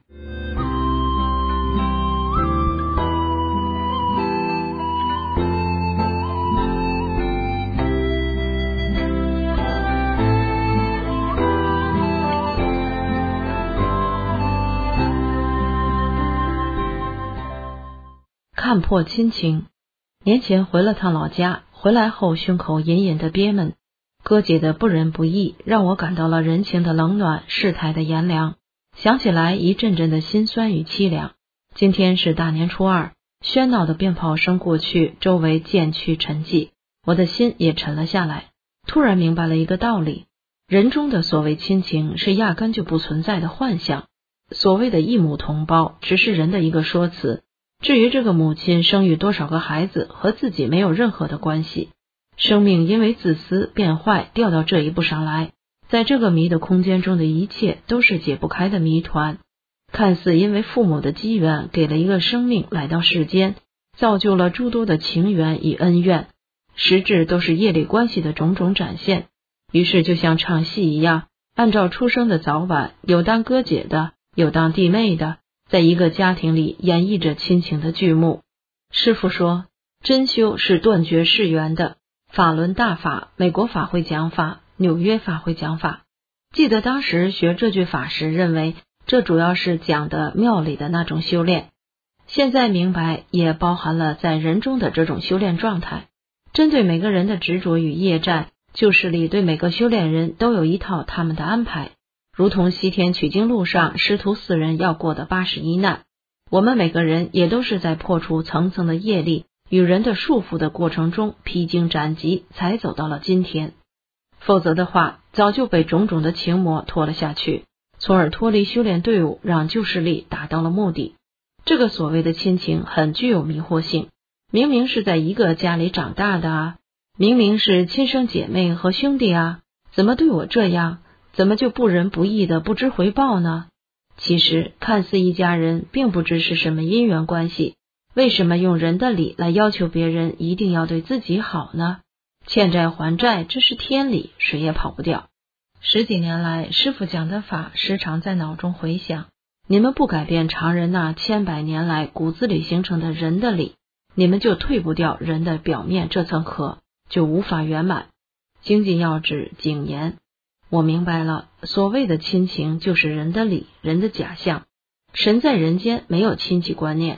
看破亲情。年前回了趟老家，回来后胸口隐隐的憋闷，哥姐的不仁不义让我感到了人情的冷暖，世态的炎凉，想起来一阵阵的心酸与凄凉。今天是大年初二，喧闹的鞭炮声过去，周围渐趋沉寂，我的心也沉了下来。突然明白了一个道理，人中的所谓亲情是压根就不存在的幻象，所谓的一母同胞只是人的一个说辞，至于这个母亲生育多少个孩子，和自己没有任何的关系。生命因为自私变坏，掉到这一步上来，在这个迷的空间中的一切都是解不开的谜团。看似因为父母的机缘给了一个生命来到世间，造就了诸多的情缘与恩怨，实质都是业力关系的种种展现。于是就像唱戏一样，按照出生的早晚，有当哥姐的，有当弟妹的，在一个家庭里演绎着亲情的剧目。师父说，真修是断绝世缘的。法轮大法、美国法会讲法、纽约法会讲法，记得当时学这句法时认为这主要是讲的庙里的那种修炼，现在明白也包含了在人中的这种修炼状态。针对每个人的执着与业债，旧势力对每个修炼人都有一套他们的安排，如同西天取经路上师徒四人要过的八十一难，我们每个人也都是在破除层层的业力与人的束缚的过程中披荆斩棘，才走到了今天。否则的话，早就被种种的情魔拖了下去，从而脱离修炼队伍，让旧势力达到了目的。这个所谓的亲情很具有迷惑性，明明是在一个家里长大的啊，明明是亲生姐妹和兄弟啊，怎么对我这样？怎么就不仁不义的不知回报呢？其实看似一家人，并不知是什么因缘关系。为什么用人的理来要求别人一定要对自己好呢？欠债还债，这是天理，谁也跑不掉。十几年来，师父讲的法时常在脑中回响。你们不改变常人那千百年来骨子里形成的人的理，你们就退不掉人的表面这层壳，就无法圆满。精进要旨谨言。我明白了，所谓的亲情就是人的理，人的假象。神在人间没有亲戚观念，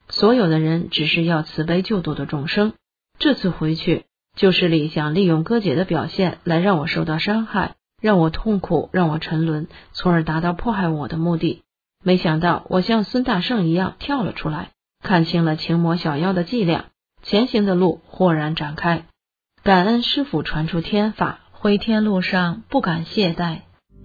所有的人只是要慈悲救度的众生。这次回去，旧势力想利用哥姐的表现来让我受到伤害，让我痛苦，让我沉沦，从而达到迫害我的目的。没想到我像孙大圣一样跳了出来，看清了情魔小妖的伎俩，前行的路豁然展开。感恩师父传出天法，回天路上不敢懈怠。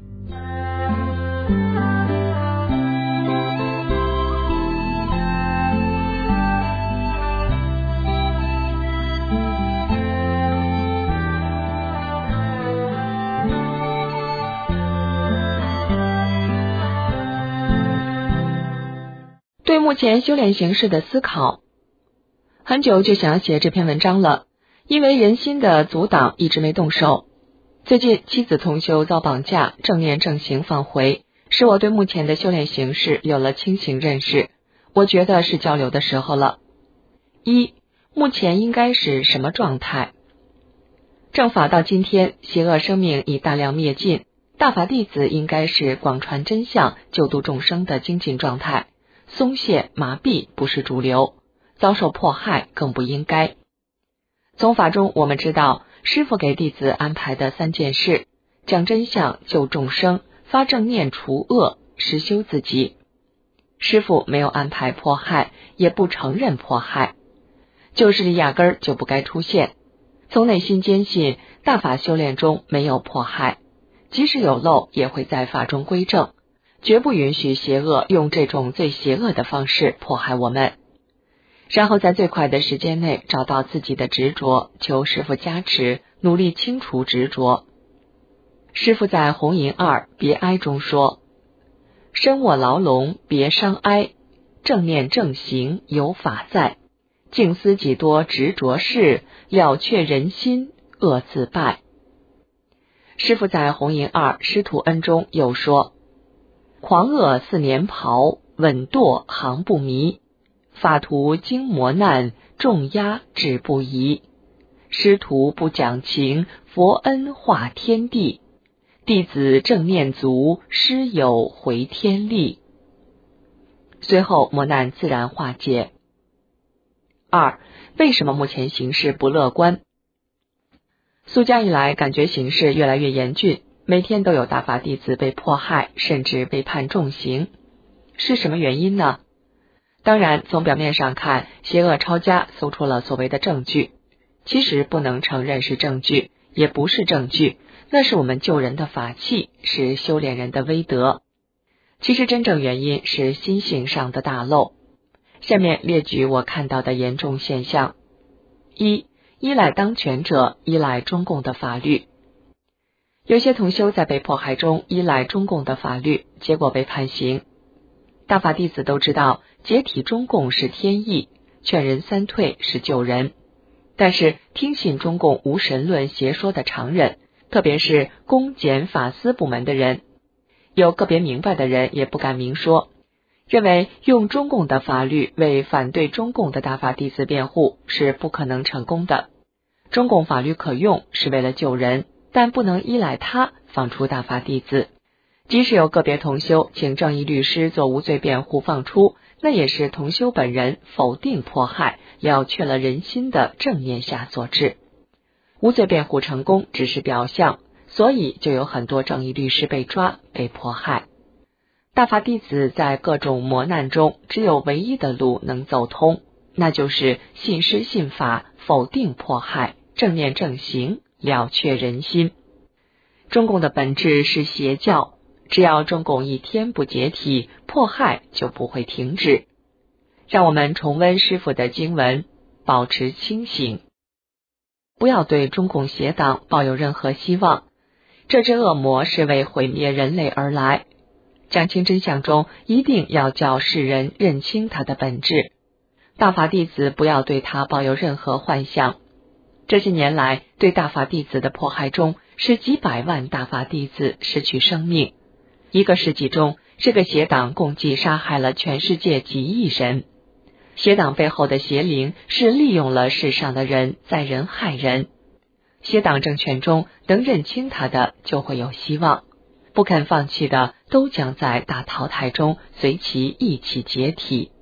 对目前修炼形势的思考，很久就想写这篇文章了，因为人心的阻挡一直没动手。最近妻子同修遭绑架，正念正行放回，使我对目前的修炼形势有了清醒认识。我觉得是交流的时候了。一，目前应该是什么状态？正法到今天，邪恶生命已大量灭尽，大法弟子应该是广传真相、救度众生的精进状态。松懈麻痹不是主流，遭受迫害更不应该。从法中我们知道，师父给弟子安排的三件事：讲真相、救众生、发正念除恶、实修自己。师父没有安排迫害，也不承认迫害，旧势力压根儿就不该出现。从内心坚信，大法修炼中没有迫害，即使有漏，也会在法中归正。绝不允许邪恶用这种最邪恶的方式迫害我们，然后在最快的时间内找到自己的执着，求师父加持，努力清除执着。师父在红银二别哀中说：身卧牢笼别伤哀，正念正行有法在，静思几多执着事，了却人心恶自败。师父在红银二师徒恩中又说：狂恶似年袍，稳堕行不迷，法徒经磨难，重压止不移。师徒不讲情，佛恩化天地，弟子正念足，师友回天力。随后磨难自然化解。二，为什么目前形势不乐观？苏家以来，感觉形势越来越严峻，每天都有大法弟子被迫害，甚至被判重刑，是什么原因呢？当然，从表面上看，邪恶抄家搜出了所谓的证据，其实不能承认是证据，也不是证据，那是我们救人的法器，是修炼人的威德。其实真正原因是心性上的大漏。下面列举我看到的严重现象：一、依赖当权者，依赖中共的法律。有些同修在被迫害中依赖中共的法律，结果被判刑。大法弟子都知道，解体中共是天意，劝人三退是救人。但是听信中共无神论邪说的常人，特别是公检法司部门的人，有个别明白的人也不敢明说，认为用中共的法律为反对中共的大法弟子辩护是不可能成功的。中共法律可用，是为了救人，但不能依赖它放出大法弟子。即使有个别同修请正义律师做无罪辩护放出，那也是同修本人否定迫害，了却了人心的正念下所致。无罪辩护成功只是表象，所以就有很多正义律师被抓被迫害。大法弟子在各种磨难中，只有唯一的路能走通，那就是信师信法，否定迫害，正念正行，了却人心。中共的本质是邪教，只要中共一天不解体，迫害就不会停止。让我们重温师父的经文，保持清醒，不要对中共邪党抱有任何希望。这只恶魔是为毁灭人类而来，讲清真相中一定要叫世人认清他的本质。大法弟子不要对他抱有任何幻想。这些年来对大法弟子的迫害中，使几百万大法弟子失去生命。一个世纪中，这个邪党共计杀害了全世界几亿人。邪党背后的邪灵是利用了世上的人，在人害人。邪党政权中能认清他的就会有希望，不肯放弃的都将在大淘汰中随其一起解体。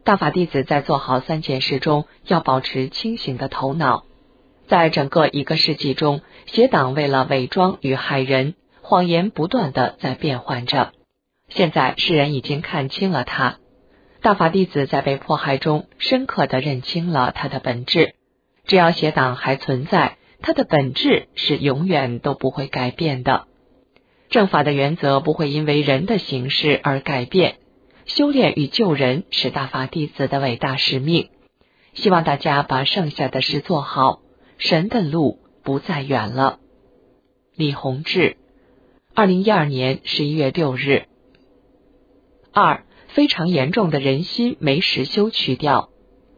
大法弟子在做好三件事中要保持清醒的头脑。在整个一个世纪中，邪党为了伪装与害人，谎言不断地在变换着。现在世人已经看清了它，大法弟子在被迫害中深刻地认清了它的本质。只要邪党还存在，它的本质是永远都不会改变的。正法的原则不会因为人的形式而改变。修炼与救人是大法弟子的伟大使命。希望大家把剩下的事做好，神的路不再远了。李洪志，二零一二年十一月六日。二、非常严重的人心没实修去掉。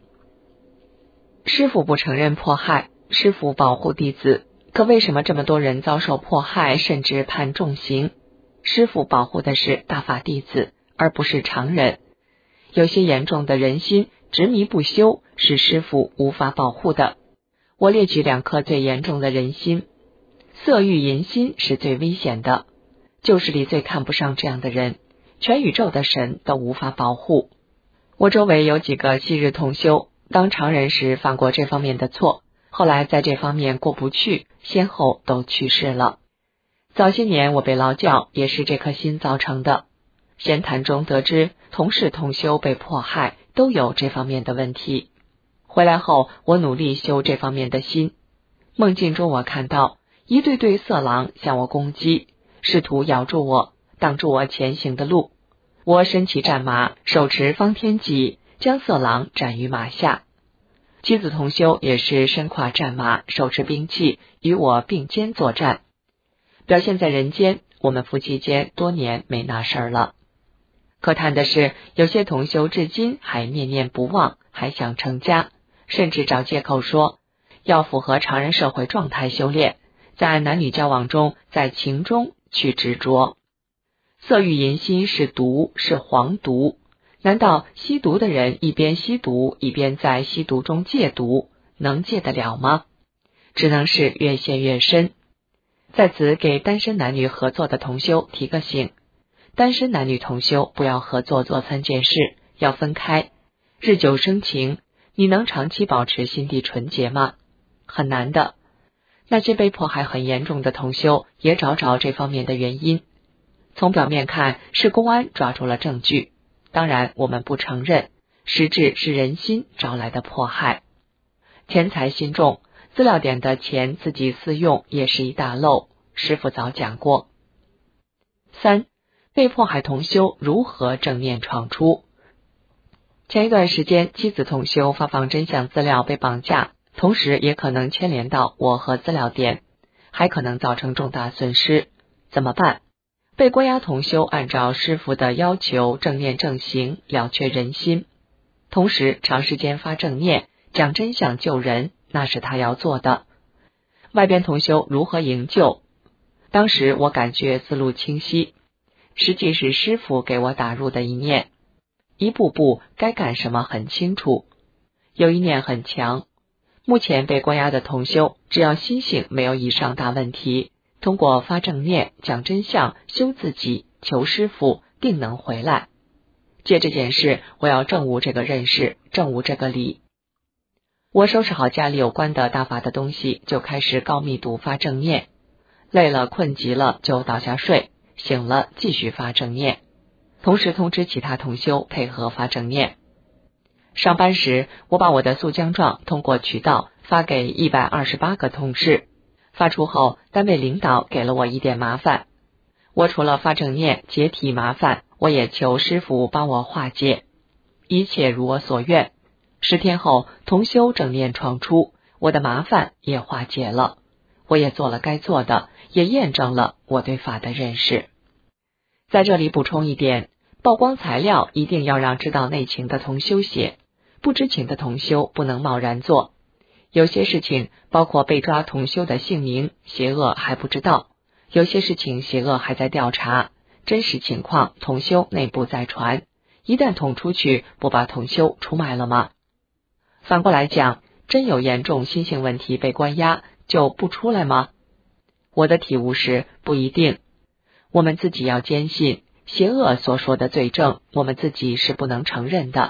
师父不承认迫害，师父保护弟子，可为什么这么多人遭受迫害，甚至判重刑？师父保护的是大法弟子，而不是常人。有些严重的人心执迷不修，是师父无法保护的。我列举两颗最严重的人心。色欲淫心是最危险的，旧世里最看不上这样的人，全宇宙的神都无法保护。我周围有几个昔日同修，当常人时犯过这方面的错，后来在这方面过不去，先后都去世了。早些年我被劳教，也是这颗心造成的。闲谈中得知，同事同修被迫害，都有这方面的问题。回来后，我努力修这方面的心。梦境中我看到一对对色狼向我攻击，试图咬住我，挡住我前行的路。我身骑战马，手持方天戟，将色狼斩于马下。妻子同修也是身跨战马，手持兵器，与我并肩作战。表现在人间，我们夫妻间多年没那事儿了。可叹的是，有些同修至今还念念不忘，还想成家，甚至找借口说要符合常人社会状态修炼，在男女交往中，在情中去执着。色欲淫心是毒，是黄毒。难道吸毒的人一边吸毒，一边在吸毒中戒毒，能戒得了吗？只能是越陷越深。在此给单身男女合作的同修提个醒，单身男女同修不要合作做三件事，要分开。日久生情，你能长期保持心地纯洁吗？很难的。那些被迫害很严重的同修，也找找这方面的原因。从表面看，是公安抓住了证据，当然我们不承认，实质是人心招来的迫害。钱财心重，资料点的钱自己私用也是一大漏，师父早讲过。三、被迫害同修如何正面闯出？前一段时间，妻子同修发放真相资料被绑架，同时也可能牵连到我和资料点，还可能造成重大损失，怎么办？被关押同修按照师父的要求正念正行，了却人心，同时长时间发正念，讲真相救人，那是他要做的。外边同修如何营救？当时我感觉思路清晰，实际是师父给我打入的一念，一步步该干什么很清楚。有一念很强，目前被关押的同修，只要心性没有以上大问题，通过发正念、讲真相、修自己、求师父，定能回来。借这件事，我要证悟这个认识，证悟这个理。我收拾好家里有关的大法的东西，就开始高密度发正念。累了困极了就倒下睡，醒了继续发正念，同时通知其他同修配合发正念。上班时，我把我的诉将状通过渠道发给一百二十八个同事。发出后，单位领导给了我一点麻烦，我除了发正念解体麻烦，我也求师父帮我化解，一切如我所愿。十天后，同修正念闯出，我的麻烦也化解了，我也做了该做的，也验证了我对法的认识。在这里补充一点，曝光材料一定要让知道内情的同修写，不知情的同修不能贸然做。有些事情包括被抓同修的姓名，邪恶还不知道，有些事情邪恶还在调查，真实情况同修内部在传，一旦捅出去，不把同修出卖了吗？反过来讲，真有严重心性问题被关押，就不出来吗？我的体悟是不一定。我们自己要坚信，邪恶所说的罪证，我们自己是不能承认的，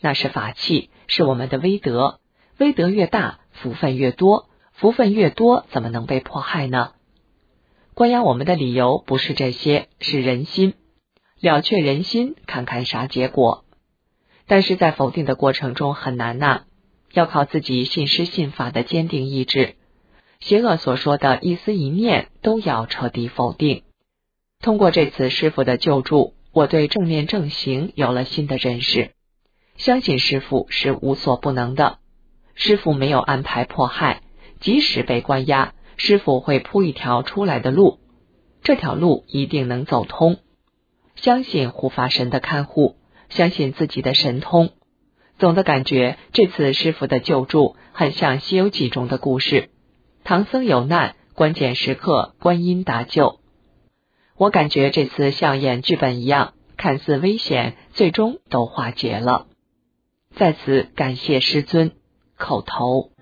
那是法器，是我们的威德。威德越大，福分越多，福分越多，怎么能被迫害呢？关押我们的理由不是这些，是人心。了却人心，看看啥结果。但是在否定的过程中很难呐，要靠自己信师信法的坚定意志。邪恶所说的一丝一念都要彻底否定。通过这次师父的救助，我对正念正行有了新的认识，相信师父是无所不能的。师父没有安排迫害，即使被关押，师父会铺一条出来的路，这条路一定能走通。相信护法神的看护，相信自己的神通。总的感觉，这次师父的救助很像《西游记》中的故事，唐僧有难，关键时刻观音搭救。我感觉这次像演剧本一样，看似危险，最终都化解了。在此感谢师尊。口头。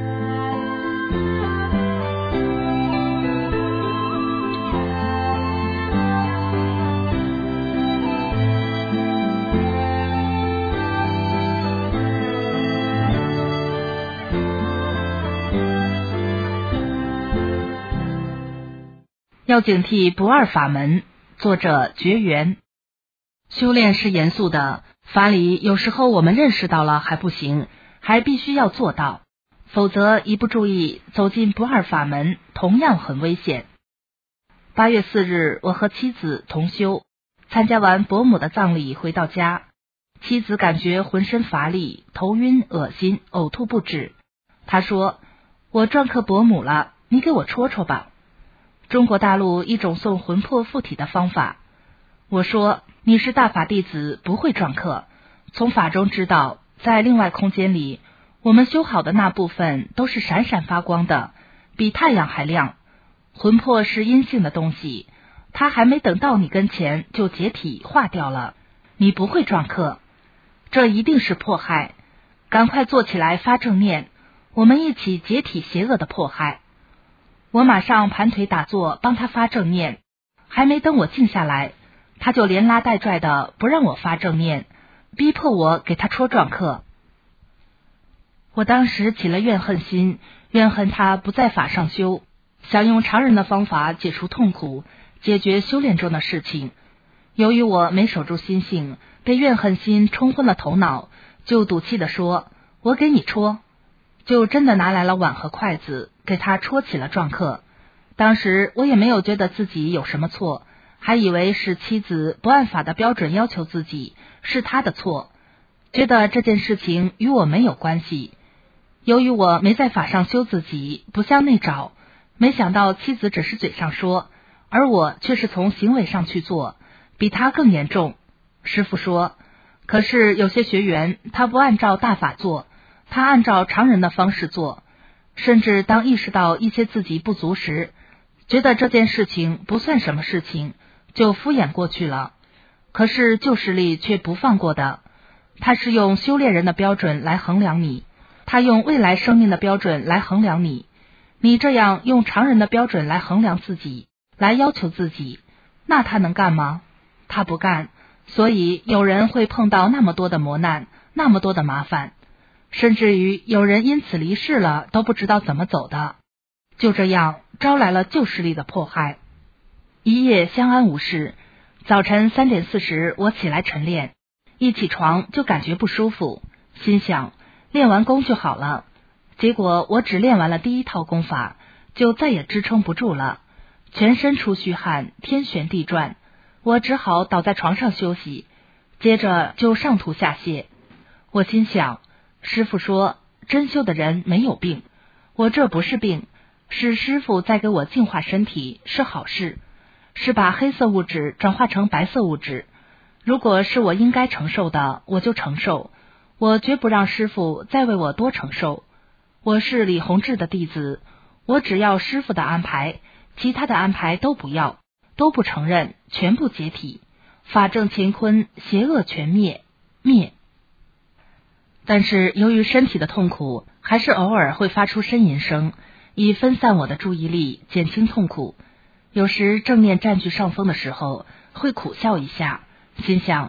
要警惕不二法门。作者觉缘。修炼是严肃的，法理有时候我们认识到了还不行，还必须要做到，否则一不注意走进不二法门，同样很危险。八月四日，我和妻子同修，参加完伯母的葬礼回到家，妻子感觉浑身乏力，头晕、恶心、呕吐不止。她说：“我篆刻伯母了，你给我戳戳吧。”中国大陆一种送魂魄附体的方法。我说：“你是大法弟子，不会篆刻。从法中知道，在另外空间里，我们修好的那部分都是闪闪发光的，比太阳还亮。魂魄是阴性的东西，它还没等到你跟前就解体化掉了。你不会篆刻，这一定是迫害。赶快坐起来发正念，我们一起解体邪恶的迫害。”我马上盘腿打坐，帮他发正念。还没等我静下来，他就连拉带拽的不让我发正念，逼迫我给他戳篆刻。我当时起了怨恨心，怨恨他不在法上修，想用常人的方法解除痛苦，解决修炼中的事情。由于我没守住心性，被怨恨心冲昏了头脑，就赌气地说：“我给你戳。”就真的拿来了碗和筷子，给他戳起了篆刻。当时我也没有觉得自己有什么错，还以为是妻子不按法的标准要求自己，是他的错，觉得这件事情与我没有关系。由于我没在法上修自己，不向内找，没想到妻子只是嘴上说，而我却是从行为上去做，比他更严重。师父说，可是有些学员他不按照大法做，他按照常人的方式做，甚至当意识到一些自己不足时，觉得这件事情不算什么事情，就敷衍过去了。可是旧势力却不放过的，他是用修炼人的标准来衡量你，他用未来生命的标准来衡量你，你这样用常人的标准来衡量自己，来要求自己，那他能干吗？他不干。所以有人会碰到那么多的磨难，那么多的麻烦，甚至于有人因此离世了都不知道怎么走的，就这样招来了旧势力的迫害。一夜相安无事，早晨三点四十我起来晨练，一起床就感觉不舒服，心想练完功就好了。结果我只练完了第一套功法，就再也支撑不住了，全身出虚汗，天旋地转，我只好倒在床上休息，接着就上吐下泻。我心想，师父说真修的人没有病，我这不是病，是师父在给我净化身体，是好事，是把黑色物质转化成白色物质。如果是我应该承受的，我就承受，我绝不让师父再为我多承受。我是李洪志的弟子，我只要师父的安排，其他的安排都不要，都不承认，全部解体，法正乾坤，邪恶全灭，灭。但是由于身体的痛苦，还是偶尔会发出呻吟声，以分散我的注意力，减轻痛苦。有时正念占据上风的时候，会苦笑一下，心想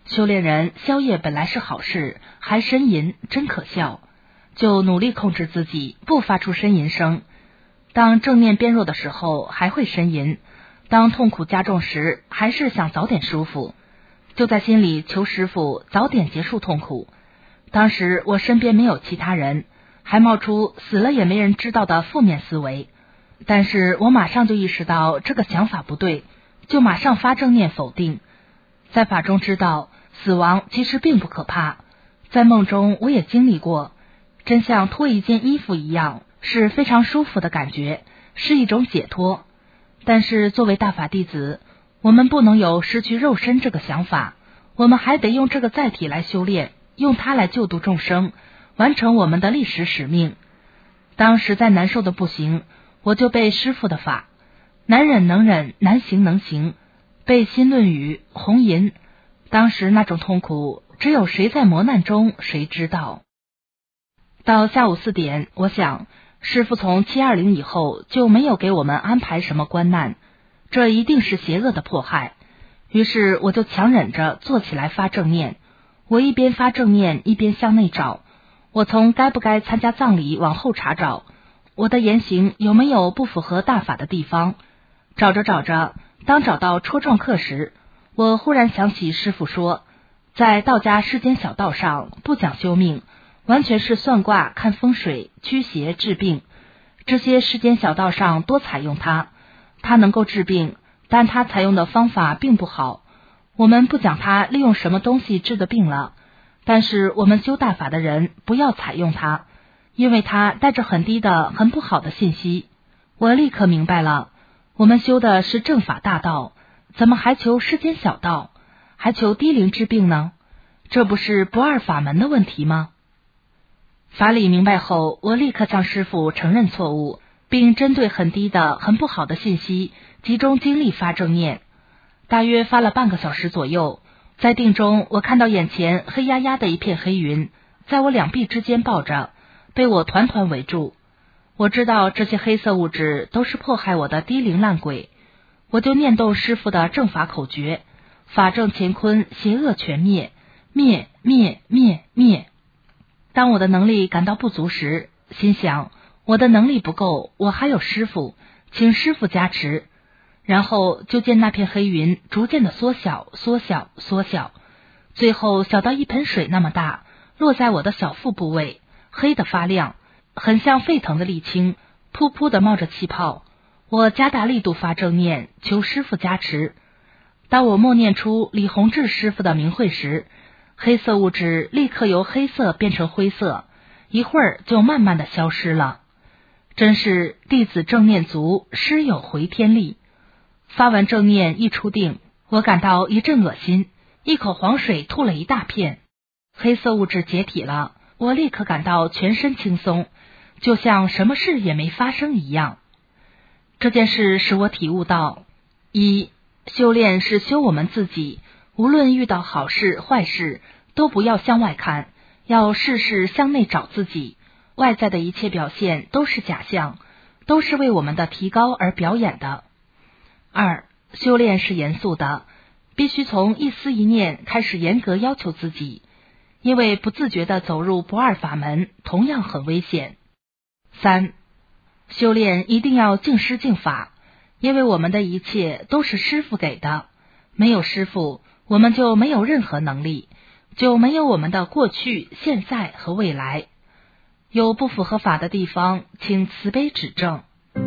修炼人宵夜本来是好事，还呻吟，真可笑。就努力控制自己，不发出呻吟声。当正念变弱的时候，还会呻吟；当痛苦加重时，还是想早点舒服，就在心里求师父早点结束痛苦。当时我身边没有其他人，还冒出死了也没人知道的负面思维，但是我马上就意识到这个想法不对，就马上发正念否定。在法中知道死亡其实并不可怕，在梦中我也经历过，真像脱一件衣服一样，是非常舒服的感觉，是一种解脱。但是作为大法弟子，我们不能有失去肉身这个想法，我们还得用这个载体来修炼，用它来救度众生，完成我们的历史使命。当实在难受的不行，我就背师父的法，难忍能忍，难行能行，背新论语、红吟。当时那种痛苦，只有谁在磨难中谁知道。到下午四点，我想师父从七二零以后就没有给我们安排什么关难，这一定是邪恶的迫害。于是我就强忍着坐起来发正念。我一边发正念，一边向内找，我从该不该参加葬礼往后查找，我的言行有没有不符合大法的地方。找着找着，当找到戳撞课时，我忽然想起师父说，在道家世间小道上不讲修命，完全是算卦、看风水、驱邪治病。这些世间小道上多采用它，它能够治病，但它采用的方法并不好。我们不讲它利用什么东西治的病了，但是我们修大法的人不要采用它，因为它带着很低的、很不好的信息。我立刻明白了，我们修的是正法大道，怎么还求世间小道，还求低灵治病呢？这不是不二法门的问题吗？法理明白后，我立刻向师父承认错误，并针对很低的、很不好的信息集中精力发正念。大约发了半个小时左右，在定中我看到眼前黑压压的一片黑云，在我两臂之间抱着，被我团团围住。我知道这些黑色物质都是迫害我的低灵烂鬼，我就念动师父的正法口诀，法正乾坤，邪恶全灭，灭灭灭灭。当我的能力感到不足时，心想我的能力不够，我还有师父，请师父加持。然后就见那片黑云逐渐的缩小缩小缩小，最后小到一盆水那么大，落在我的小腹部位，黑的发亮，很像沸腾的沥青，噗噗的冒着气泡。我加大力度发正念，求师父加持。当我默念出李洪志师父的名讳时，黑色物质立刻由黑色变成灰色，一会儿就慢慢的消失了。真是弟子正念足，师有回天力。发完正念一出定，我感到一阵恶心，一口黄水吐了一大片。黑色物质解体了，我立刻感到全身轻松，就像什么事也没发生一样。这件事使我体悟到：一、修炼是修我们自己，无论遇到好事坏事，都不要向外看，要事事向内找自己。外在的一切表现都是假象，都是为我们的提高而表演的。二、修炼是严肃的，必须从一思一念开始严格要求自己，因为不自觉地走入不二法门同样很危险。三、修炼一定要敬师敬法，因为我们的一切都是师父给的，没有师父，我们就没有任何能力，就没有我们的过去、现在和未来。有不符合法的地方，请慈悲指正。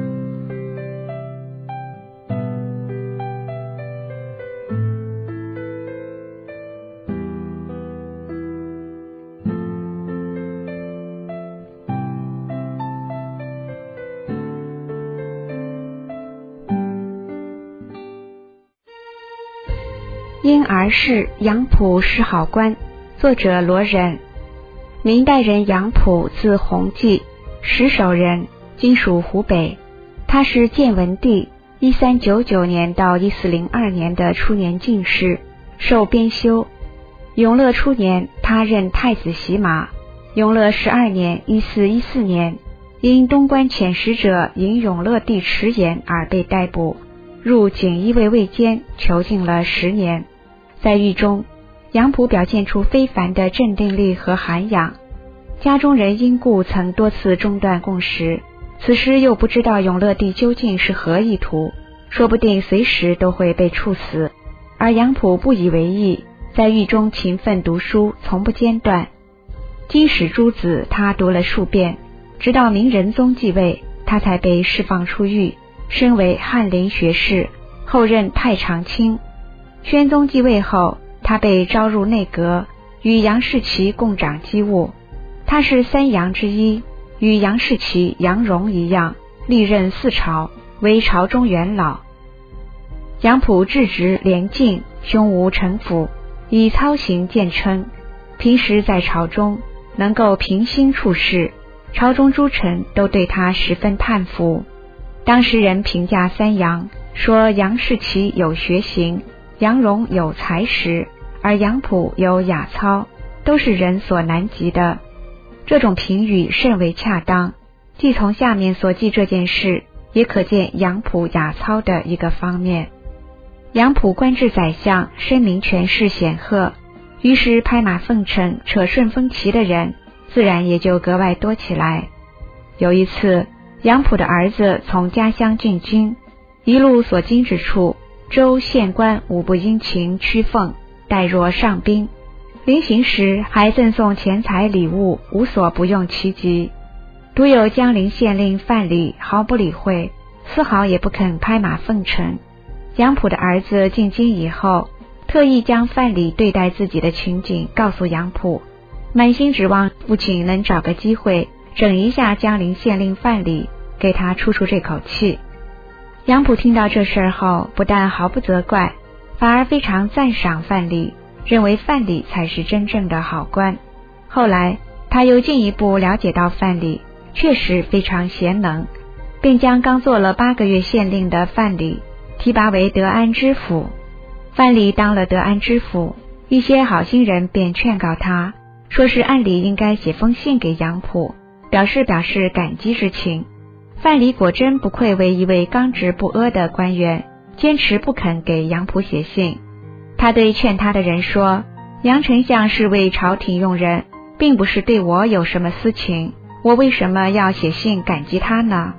因儿氏杨溥是好官，作者罗仁。明代人杨溥，字弘济，石首人，今属湖北。他是建文帝一三九九年到一四零二年的初年进士，授编修。永乐初年，他任太子洗马。永乐十二年一四一四年，因东关遣使者引永乐帝迟延而被逮捕，入锦衣卫卫监，囚禁了十年。在狱中， 杨溥表现出非凡的镇定力和涵养。家中人因故曾多次中断供食，此时又不知道永乐帝究竟是何意图，说不定随时都会被处死。而杨溥不以为意，在狱中勤奋读书，从不间断。经史诸子他读了数遍，直到明仁宗继位，他才被释放出狱，升为翰林学士，后任太常卿。宣宗继位后，他被招入内阁，与杨士奇共掌机务。他是三杨之一，与杨士奇、杨荣一样，历任四朝，为朝中元老。杨溥质直廉静，胸无城府，以操行见称。平时在朝中能够平心处事，朝中诸臣都对他十分叹服。当时人评价三杨，说杨士奇有学行，杨荣有才识，而杨溥有雅操，都是人所难及的。这种评语甚为恰当，既从下面所记这件事，也可见杨溥雅操的一个方面。杨溥官至宰相，声名权势显赫，于是拍马奉承、扯顺风旗的人自然也就格外多起来。有一次，杨溥的儿子从家乡进京，一路所经之处，州县官无不殷勤屈奉，待若上宾。临行时还赠送钱财礼物，无所不用其极。独有江陵县令范蠡毫不理会，丝毫也不肯拍马奉承。杨溥的儿子进京以后，特意将范蠡对待自己的情景告诉杨溥，满心指望父亲能找个机会整一下江陵县令范蠡，给他出出这口气。杨溥听到这事后，不但毫不责怪，反而非常赞赏范蠡，认为范蠡才是真正的好官。后来他又进一步了解到范蠡确实非常贤能，并将刚做了八个月县令的范蠡提拔为德安知府。范蠡当了德安知府，一些好心人便劝告他，说是按理应该写封信给杨溥，表示表示感激之情。范蠡果真不愧为一位刚直不阿的官员，坚持不肯给杨溥写信。他对劝他的人说，杨丞相是为朝廷用人，并不是对我有什么私情，我为什么要写信感激他呢？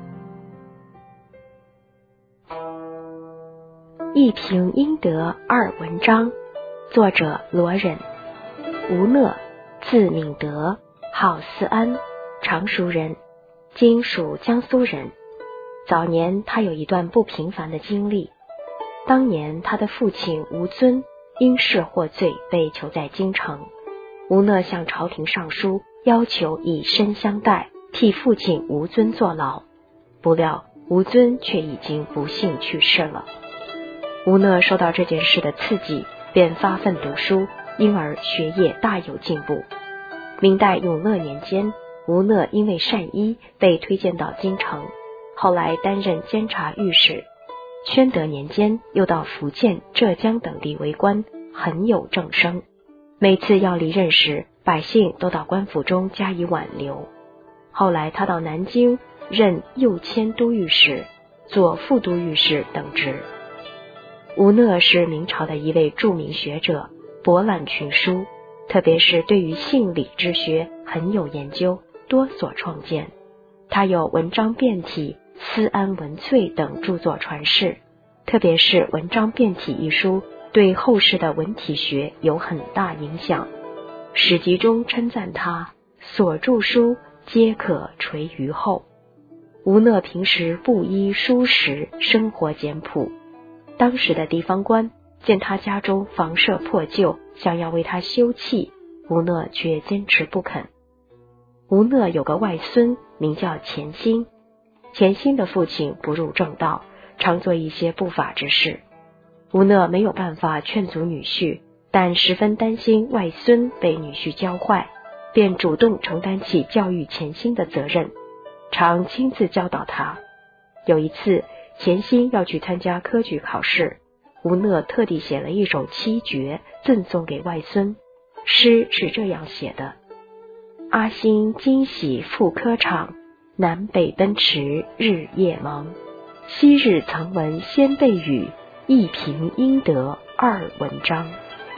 一评应得二文章，作者罗忍。吴讷，字敏德，号思安，常熟人，今属江苏人。早年他有一段不平凡的经历。当年他的父亲吴尊因事获罪，被囚在京城。吴讷向朝廷上书，要求以身相待，替父亲吴尊坐牢。不料吴尊却已经不幸去世了。吴讷受到这件事的刺激，便发奋读书，因而学业大有进步。明代永乐年间，吴讷因为善医被推荐到京城，后来担任监察御史。宣德年间又到福建、浙江等地为官，很有正声。每次要离任时，百姓都到官府中加以挽留。后来他到南京任右迁都御史，做副都御史等职。吴讷是明朝的一位著名学者，博览群书，特别是对于性理之学很有研究，多所创建。他有文章变体、思安文萃等著作传世，特别是《文章变体》一书对后世的文体学有很大影响。史籍中称赞他所著书皆可垂于后。吴讷平时布衣疏食，生活简朴。当时的地方官见他家中房舍破旧，想要为他修葺，吴讷却坚持不肯。吴讷有个外孙名叫钱欣，钱欣的父亲不入正道，常做一些不法之事。吴讷没有办法劝阻女婿，但十分担心外孙被女婿教坏，便主动承担起教育钱欣的责任，常亲自教导他。有一次钱欣要去参加科举考试，吴讷特地写了一首七绝赠送给外孙。诗是这样写的：阿欣今喜赴科场，南北奔驰日夜忙。昔日曾闻先辈语，一评应得二文章。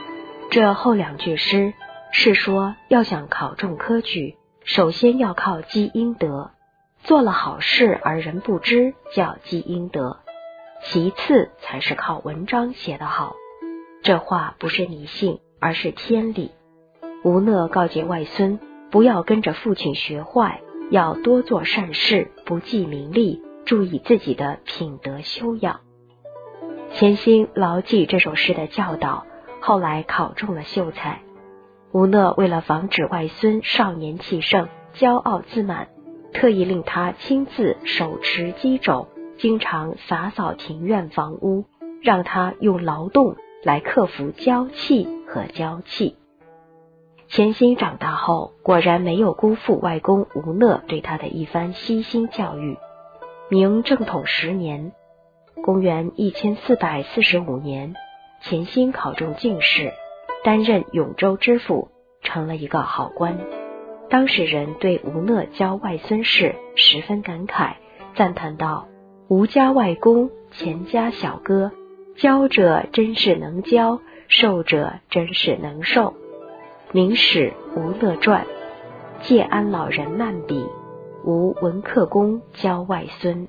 这后两句诗是说，要想考中科举，首先要靠积阴德，做了好事而人不知，叫积阴德，其次才是靠文章写得好。这话不是迷信，而是天理。吴讷告诫外孙，不要跟着父亲学坏，要多做善事，不计名利，注意自己的品德修养。钱欣牢记这首诗的教导，后来考中了秀才。吴讷为了防止外孙少年气盛，骄傲自满，特意令他亲自手持机帚，经常洒扫庭院房屋，让他用劳动来克服娇气和娇气。钱欣长大后，果然没有辜负外公吴讷对他的一番悉心教育。明正统十年，公元一千四百四十五年，钱欣考中进士，担任永州知府，成了一个好官。当时人对吴讷教外孙事十分感慨，赞叹道：吴家外公，钱家小哥，教者真是能教，授者真是能授。明史吴讷传，戒安老人漫笔，吴文克公教外孙。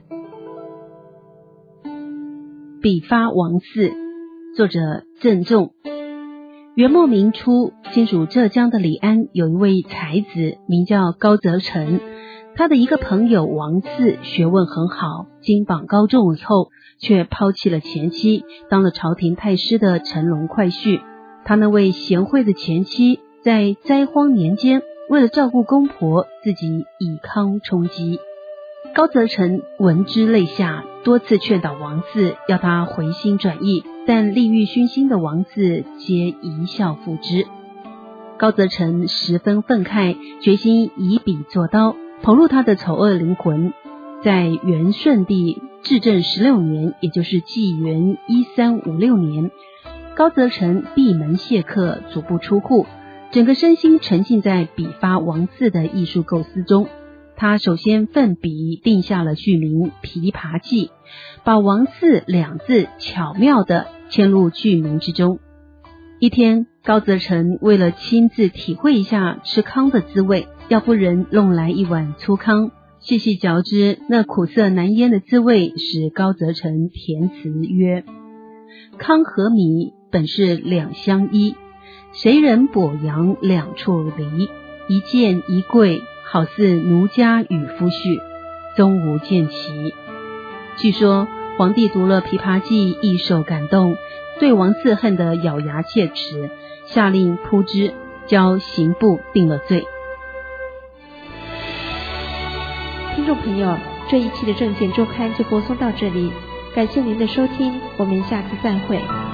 笔发王嗣，作者郑重。元末明初，新属浙江的礼安有一位才子，名叫高则成。他的一个朋友王嗣学问很好，金榜高中以后，却抛弃了前妻，当了朝廷太师的乘龙快婿。他那位贤惠的前妻，在灾荒年间，为了照顾公婆，自己以糠充饥。高则成闻之泪下，多次劝导王嗣要他回心转意，但利欲熏心的王嗣皆一笑付之。高则成十分愤慨，决心以笔作刀，剖露他的丑恶灵魂。在元顺帝至正十六年，也就是纪元一三五六年，高则成闭门谢客，足不出户，整个身心沉浸在笔发王嗣的艺术构思中。他首先奋笔定下了剧名《琵琶记》，把王嗣两字巧妙地嵌入剧名之中。一天，高则成为了亲自体会一下吃糠的滋味，要夫人弄来一碗粗糠，细细嚼之，那苦涩难咽的滋味使高则成填词曰：糠和米本是两相依，谁人跛阳两处离？一贱一贵，好似奴家与夫婿，终无见齐。据说皇帝读了《琵琶记》，亦受感动，对王嗣恨得咬牙切齿，下令扑之，交刑部定了罪。 听众朋友，这一期的政见周刊就播送到这里，感谢您的收听，我们下次再会。